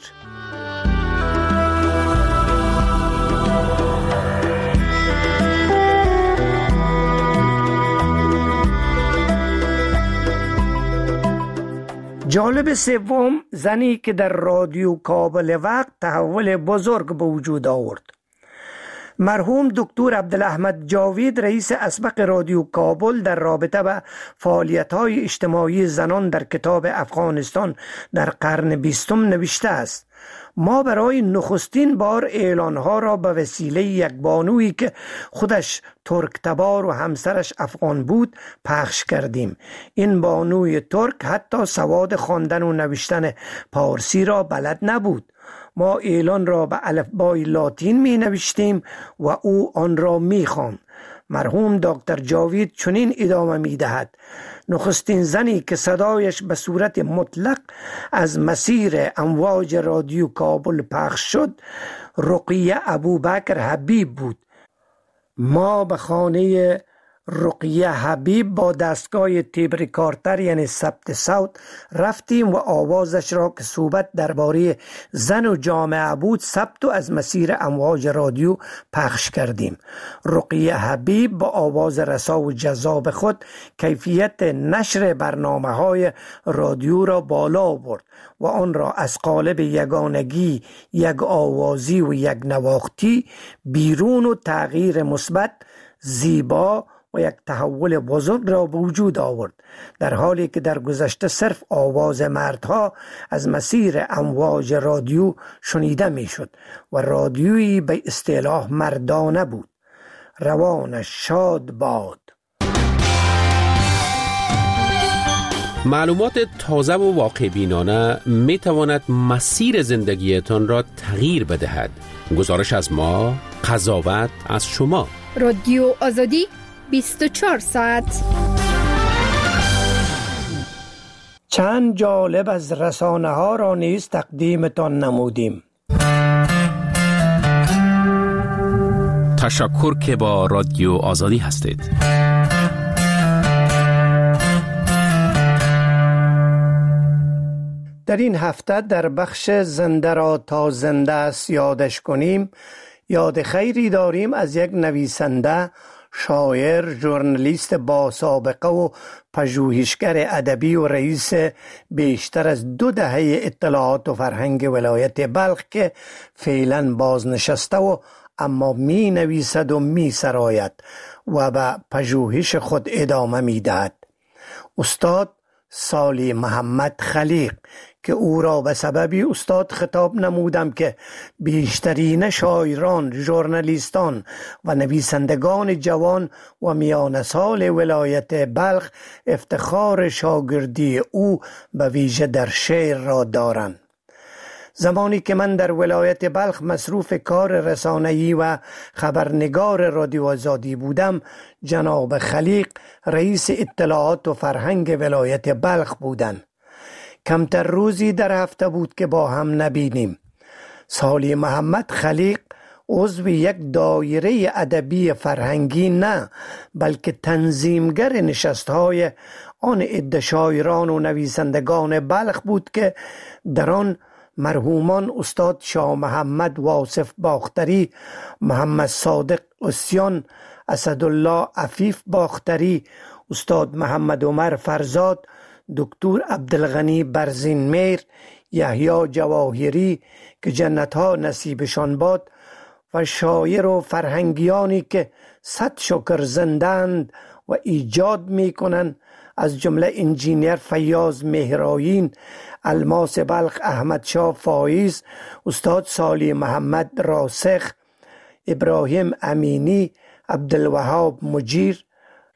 جالب سوم، زنی که در رادیو کابل وقت تحول بزرگ به وجود آورد. مرحوم دکتر عبدالاحمد جاوید رئیس اسبق رادیو کابل در رابطه با فعالیت‌های اجتماعی زنان در کتاب افغانستان در قرن بیستم نوشته است: ما برای نخستین بار اعلانها را به وسیله یک بانویی که خودش ترک تبار و همسرش افغان بود پخش کردیم. این بانوی ترک حتی سواد خواندن و نوشتن پارسی را بلد نبود. ما اعلان را به الفبای لاتین می نوشتیم و او آن را می خواند. مرحوم دکتر جاوید چنین ادامه می دهد: نخستین زنی که صدایش به صورت مطلق از مسیر امواج رادیو کابل پخش شد رقیه ابوبکر حبیب بود. ما به خانه رقیه حبیب با دستگاه تیپ ریکاردر یعنی ثبت صوت رفتیم و آوازش را که صحبت درباره زن و جامعه بود ثبت و از مسیر امواج رادیو پخش کردیم. رقیه حبیب با آواز رسا و جذاب خود کیفیت نشر برنامه های رادیو را بالا برد و آن را از قالب یگانگی، یک آوازی و یک نواختی بیرون و تغییر مثبت، زیبا و یک تحول بزرگ را به وجود آورد، در حالی که در گذشته صرف آواز مردها از مسیر امواج رادیو شنیده می شد و رادیویی به اصطلاح مردانه بود. روانش شاد باد. معلومات تازه و واقع بینانه می تواند مسیر زندگیتان را تغییر بدهد. گزارش از ما، قضاوت از شما. رادیو آزادی بیست و چهار ساعت. چند جالب از رسانه ها را نیز تقدیمتان نمودیم. تشکر که با رادیو آزادی هستید. در این هفته در بخش زنده را تا زنده است یادش کنیم یاد خیری داریم از یک نویسنده، شاعر، ژورنالیست با سابقه و پژوهشگر ادبی و رئیس بیشتر از دو دهه اطلاعات و فرهنگ ولایت بلخ که فعلا بازنشسته و اما می نویسد و می سراید و به پژوهش خود ادامه می دهد. استاد سالی محمد خلیق که او را به سببی استاد خطاب نمودم که بیشترین شاعران، ژورنالیستان و نویسندگان جوان و میان سال ولایت بلخ افتخار شاگردی او به ویژه در شعر را دارند. زمانی که من در ولایت بلخ مصروف کار رسانه‌ای و خبرنگار رادیو آزادی بودم، جناب خلیق رئیس اطلاعات و فرهنگ ولایت بلخ بودند. کمتر روزی در هفته بود که با هم نبینیم. سالی محمد خلیق عضو یک دایره ادبی فرهنگی نه، بلکه تنظیمگر نشست‌های آن عده شاعران و نویسندگان بلخ بود که در آن مرحومان استاد شاه محمد واصف باختری، محمد صادق اسیان، اسدالله عفیف باختری، استاد محمد عمر فرزاد، دکتر عبدالغنی برزینمیر، یحیی جواهری که جنتها نصیبشان باد و شاعر و فرهنگیانی که صد شکر زندند و ایجاد می کنند، از جمله انجینیر فیاض مهرآیین، الماس بلخ احمد شاه فایز، استاد سالی محمد راسخ، ابراهیم امینی، عبدالوهاب مجیر،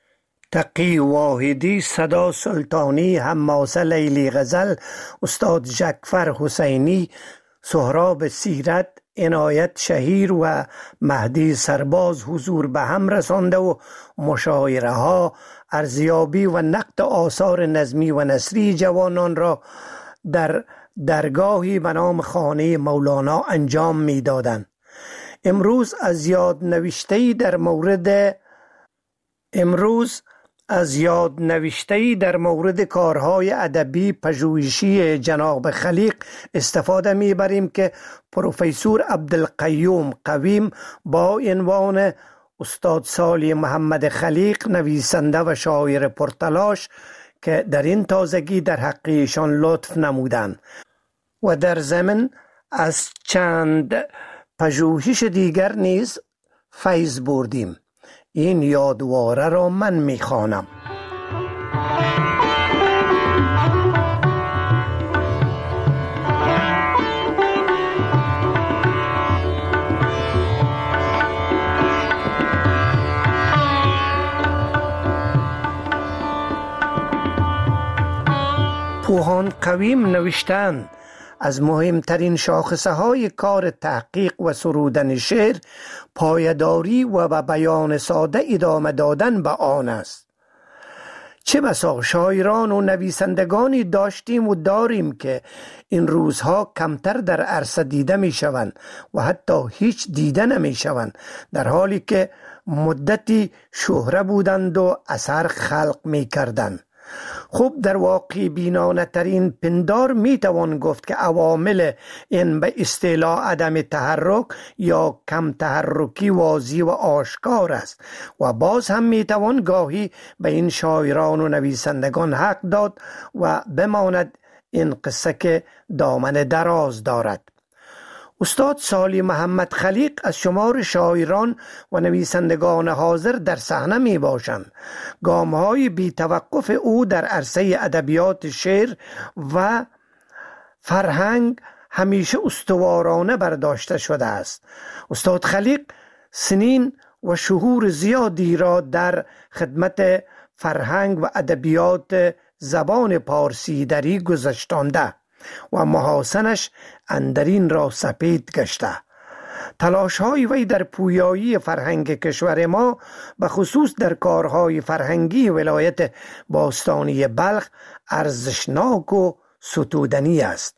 تقی واحدی، صدا سلطانی، حماسه لیلی غزل، استاد جعفر حسینی، سهراب سیرت، عنایت شهیر و مهدی سرباز حضور به هم رسانده و مشاعره ها، ارزیابی و نقد آثار نظمی و نثری جوانان را در درگاهی به نام خانه مولانا انجام می دادند. امروز از یاد نوشته‌ای در مورد امروز از یاد نوشته‌ای در مورد کارهای ادبی پژوهشی جناب خلیق استفاده می‌بریم که پروفسور عبدالقیوم قویم با عنوان استاد سالی محمد خلیق، نویسنده و شاعر پرتلاش که در این تازگی در حق ایشان لطف نمودند و در ضمن از چند پژوهش دیگر نیز فیض بردیم. این یادواره را من میخوانم. پوهان قویم نوشتند از مهمترین شاخصه های کار تحقیق و سرودن شعر پایداری و به بیان ساده ادامه دادن به آن است. چه بسا شاعران و نویسندگانی داشتیم و داریم که این روزها کمتر در عرصه دیده می شوند و حتی هیچ دیده نمی شوند، در حالی که مدتی شهره بودند و اثر خلق می کردند. خوب در واقع بینانه ترین پندار می توان گفت که عوامل این به اصطلاح عدم تحرک یا کم تحرکی واضح و آشکار است و باز هم می توان گاهی به این شاعران و نویسندگان حق داد و بماند این قصه که دامن دراز دارد. استاد سالی محمد خلیق از شمار شاعران و نویسندگان حاضر در صحنه می باشند. گام‌های بی توقف او در عرصه ادبیات شعر و فرهنگ همیشه استوارانه برداشته شده است. استاد خلیق سنین و شهور زیادی را در خدمت فرهنگ و ادبیات زبان پارسی دری گذشتانده و محاسنش اندرین را سپید گشته. تلاش‌های وی در پویایی فرهنگ کشور ما به خصوص در کارهای فرهنگی ولایت باستانی بلخ ارزشناک و ستودنی است.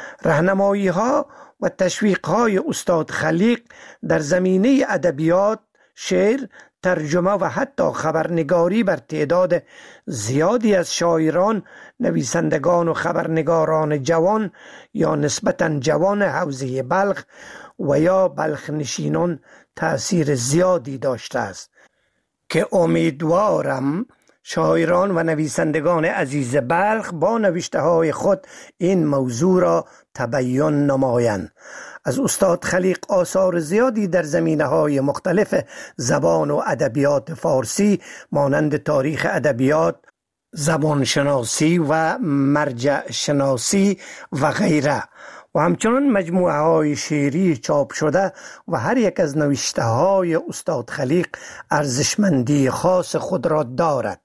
راهنمایی‌ها و تشویق‌های استاد خلیق در زمینه ادبیات شعر، ترجمه و حتی خبرنگاری بر تعداد زیادی از شاعران، نویسندگان و خبرنگاران جوان یا نسبتاً جوان حوزه بلخ و یا بلخ نشینان تأثیر زیادی داشته است که امیدوارم شاعران و نویسندگان عزیز بلخ با نوشته های خود این موضوع را تبیین نمایند. از استاد خلیق آثار زیادی در زمینه‌های مختلف زبان و ادبیات فارسی مانند تاریخ ادبیات، زبان شناسی و مرجع شناسی و غیره و همچنان مجموعه های شعری چاپ شده و هر یک از نوشته های استاد خلیق ارزشمندی خاص خود را دارد.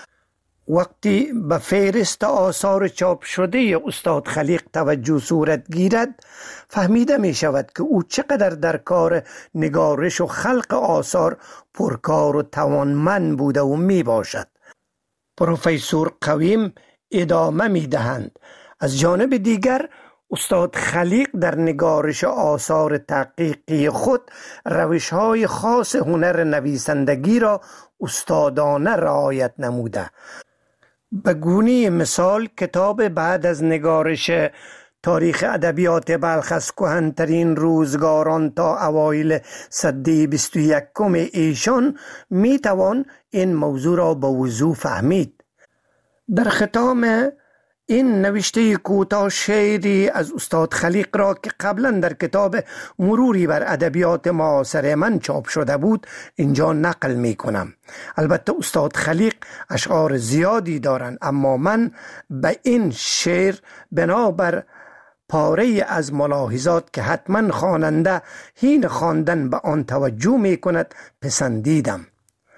وقتی به فهرست آثار چاپ شده استاد خلیق توجه صورت گیرد، فهمیده می شود که او چقدر در کار نگارش و خلق آثار پرکار و توانمند بوده و می باشد. پروفسور قویم ادامه می دهند: از جانب دیگر استاد خلیق در نگارش آثار تحقیقی خود روش‌های خاص هنر نویسندگی را استادانه رعایت نموده. به گونه مثال کتاب بعد از نگارش تاریخ ادبیات بلخ از کهن‌ترین روزگاران تا اوایل سده بیست و یکم ایشان می توان این موضوع را به وضوح فهمید. در ختام این نوشته کوتاه شعری از استاد خلیق را که قبلا در کتاب مروری بر ادبیات معاصر من چاپ شده بود اینجا نقل می کنم. البته استاد خلیق اشعار زیادی دارند، اما من به این شعر بنابر پاره از ملاحظات که حتما خواننده حین خواندن به آن توجه می کند پسندیدم.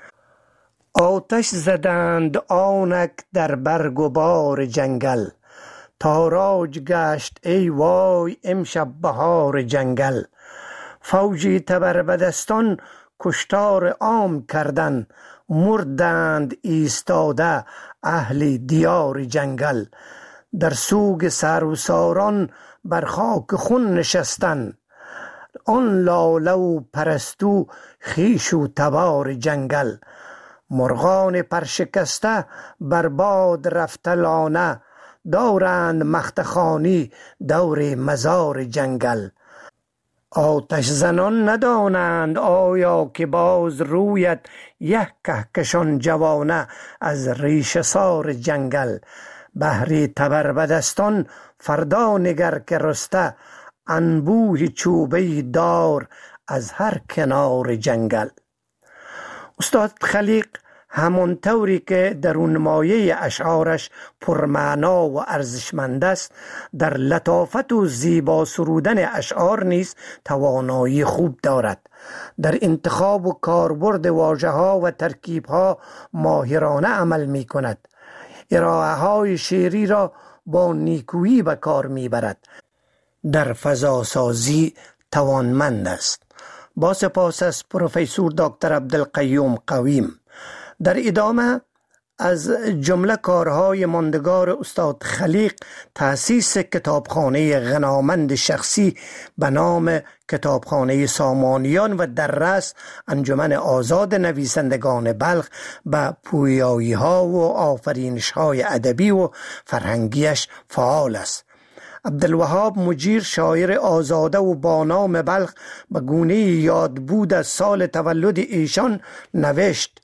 آتش زدند آنک در برگ و بار جنگل، تاراج گشت ای وای امشب بهار جنگل. فوجی تبربدستان کشتار عام کردن، مردند ایستاده اهل دیار جنگل. در سوگ سروساران بر خاک خون نشستن، آن لاله و پرستو خیش و تبار جنگل. مرغان پرشکسته بر باد رفته لانه، دارند مختخانی دور مزار جنگل. آتش زنان ندانند آیا که باز رویت، یک کهکشان جوانه از ریشه سار جنگل. بهری تبربدستان فردا نگر که رسته، انبوه چوبه دار از هر کنار جنگل. استاد خلیق همون طوری که در اون مایه اشعارش پرمعنا و ارزشمند است، در لطافت و زیبا سرودن اشعار نیز توانایی خوب دارد. در انتخاب و کاربرد واژه ها و ترکیب ها ماهرانه عمل می کند. ارائه های شعری را با نیکویی به کار می برد. در فضا سازی توانمند است. با سپاس از پروفسور دکتر عبدالقیوم قویم. در ادامه از جمله کارهای ماندگار استاد خلیق تأسیس کتابخانه غنامند شخصی به نام کتابخانه سامانیان و در رأس انجمن آزاد نویسندگان بلخ به پویایی ها و آفرینش های ادبی و فرهنگیش فعال است. عبدالوهاب مجیر شاعر آزاده و با نام بلخ به گونه یاد بود از سال تولد ایشان نوشت: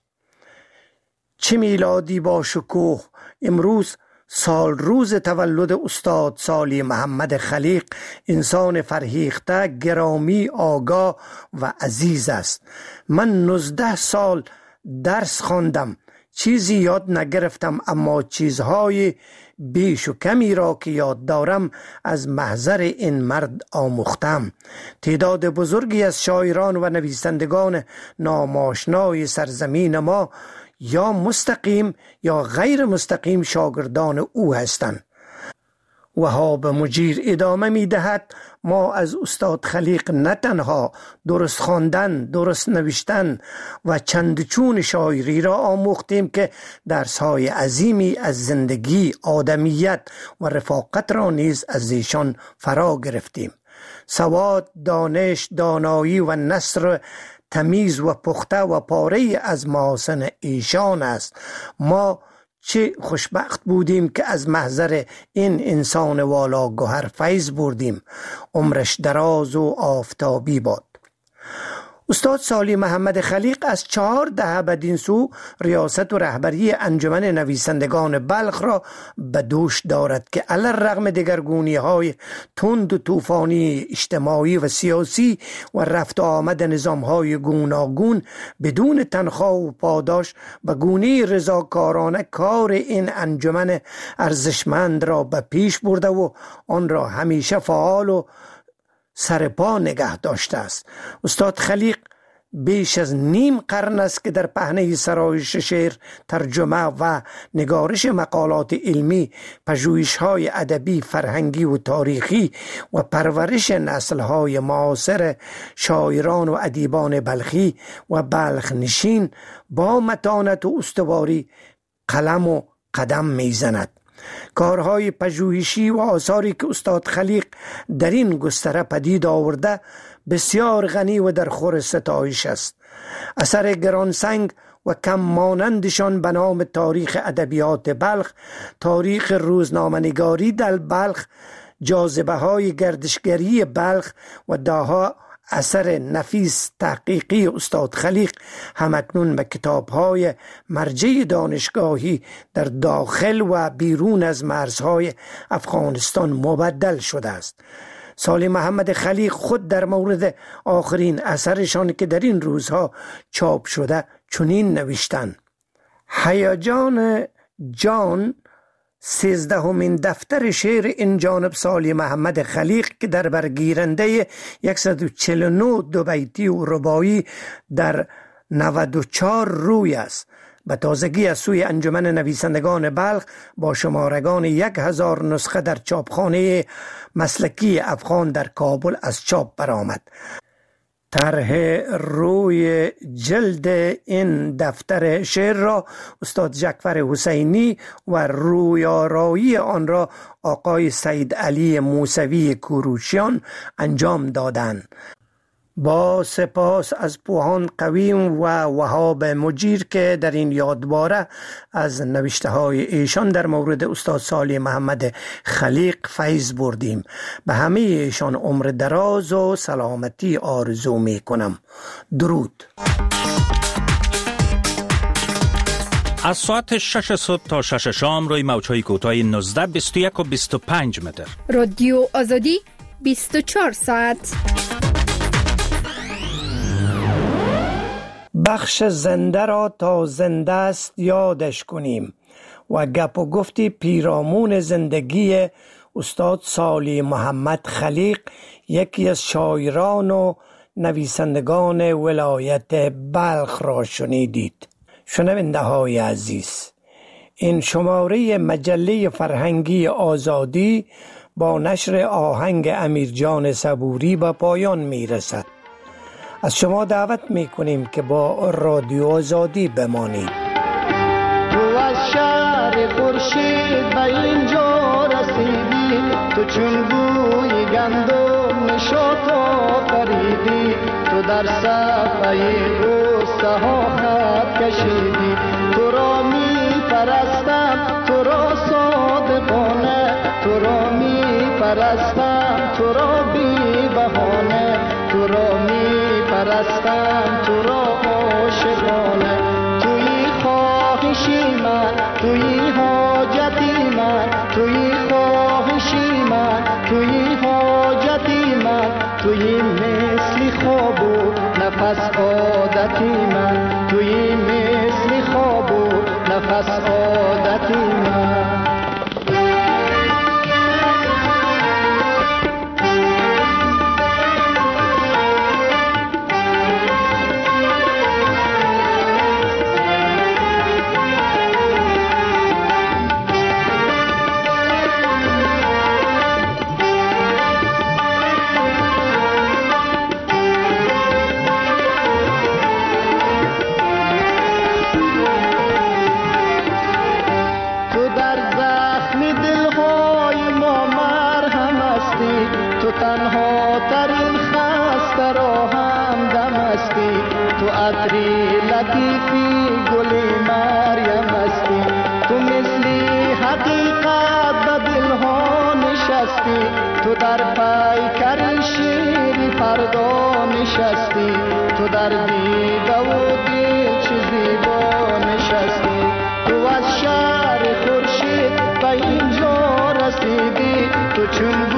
چه میلادی با شکوه، امروز سال روز تولد استاد سالی محمد خلیق. انسان فرهیخته، گرامی، آگاه و عزیز است. من نوزده سال درس خواندم، چیزی یاد نگرفتم، اما چیزهای بیش و کمی را که یاد دارم از محضر این مرد آموختم. تعداد بزرگی از شاعران و نویسندگان ناماشنای سرزمین ما یا مستقیم یا غیر مستقیم شاگردان او هستند. وهاب مجیر ادامه می دهد: ما از استاد خلیق نه تنها درست خواندن، درست نوشتن و چندچون شاعری را آموختیم که درس‌های عظیمی از زندگی، آدمیت و رفاقت را نیز از ایشان فرا گرفتیم. سواد، دانش، دانایی و نثر تمیز و پخته و پاره از محاسن ایشان است. ما چه خوشبخت بودیم که از محضر این انسان والا گوهر فیض بردیم. عمرش دراز و آفتابی باد. استاد صالح محمد خلیق از چهار دهه بدین سو ریاست و رهبری انجمن نویسندگان بلخ را به دوش دارد که علی الرغم دگرگونی های تند و طوفانی اجتماعی و سیاسی و رفت و آمد نظام های گوناگون بدون تنخواه و پاداش به گونه رضاکارانه کار این انجمن ارزشمند را به پیش برده و آن را همیشه فعال و سرپا نگه داشته است. استاد خلیق بیش از نیم قرن است که در پهنه سرایش شعر، ترجمه و نگارش مقالات علمی، پژوهش‌های ادبی، فرهنگی و تاریخی و پرورش نسل‌های معاصر شاعران و ادیبان بلخی و بلخ نشین با متانت و استواری قلم و قدم میزند. کارهای پژوهشی و آثاری که استاد خلیق در این گستره پدید آورده بسیار غنی و در خور ستایش است. اثر گرانسنگ و کم مانندشان به نام تاریخ ادبیات بلخ، تاریخ روزنامه‌نگاری در بلخ، جاذبه های گردشگری بلخ و داها اثر نفیس تحقیقی استاد خلیق همکنون به کتاب‌های مرجع دانشگاهی در داخل و بیرون از مرزهای افغانستان مبدل شده است. صالح محمد خلیق خود در مورد آخرین اثرشان که در این روزها چاپ شده چنین نوشتند: هیجان جان سیزدهمین دفتر شعر این جانب صالح محمد خلیق که در برگیرنده صد و چهل و نه دو بیتی و رباعی در نود و چهار روی است. به تازگی از سوی انجمن نویسندگان بلخ با شمارگان یک هزار نسخه در چاپخانه مسلکی افغان در کابل از چاپ برآمد. طرح روی جلد این دفتر شعر را استاد جعفر حسینی و رویارایی آن را آقای سید علی موسوی کوروشیان انجام دادند. با سپاس از پوهان قویم و وهاب مجیر که در این یادباره از نوشته های ایشان در مورد استاد صالح محمد خلیق فیض بردیم. به همه ایشان عمر دراز و سلامتی آرزو می کنم. درود. از ساعت شش صبح تا شش شام روی موج‌های کوتاه نوزده، بیست و یک و بیست و پنج متر. رادیو آزادی بیست و چهار ساعت. بخش زنده را تا زنده است یادش کنیم و گپ و گفتی پیرامون زندگی استاد صالح محمد خلیق، یکی از شاعران و نویسندگان ولایت بلخ را شنیدید. شنونده های عزیز، این شماره مجله فرهنگی آزادی با نشر آهنگ امیرجان صبوری به پایان می رسد. از شما دعوت می کنیم که با رادیو آزادی بمانید. تو از شهر خورشید به اینجا رسیدی، تو چون بوی گندم نشاط آفریدی، تو در صفحه غصه ها خط کشیدی. تو را می پرستم تو را صادقانه، تو را می پرستم تو را بی بهانه، تو را می پرستم تو را عاشقانه. توی خواهشی من، توی حاجتی من، توی خواهشی من، توی حاجتی من، توی مثل خواب و نفس عادتی من، توی مثل خواب و نفس عادتی من. تو تنها ترین خسته را هم دم هستی، عطری لطیفی گلی مریم هستی، تو مثلی حقیقت به دل ها نشستی، تو در پیکر شیر فردا نشستی، تو در دیده و دل چه زیبا نشستی. تو از شهر خورشید به اینجا رسیدی، تو چون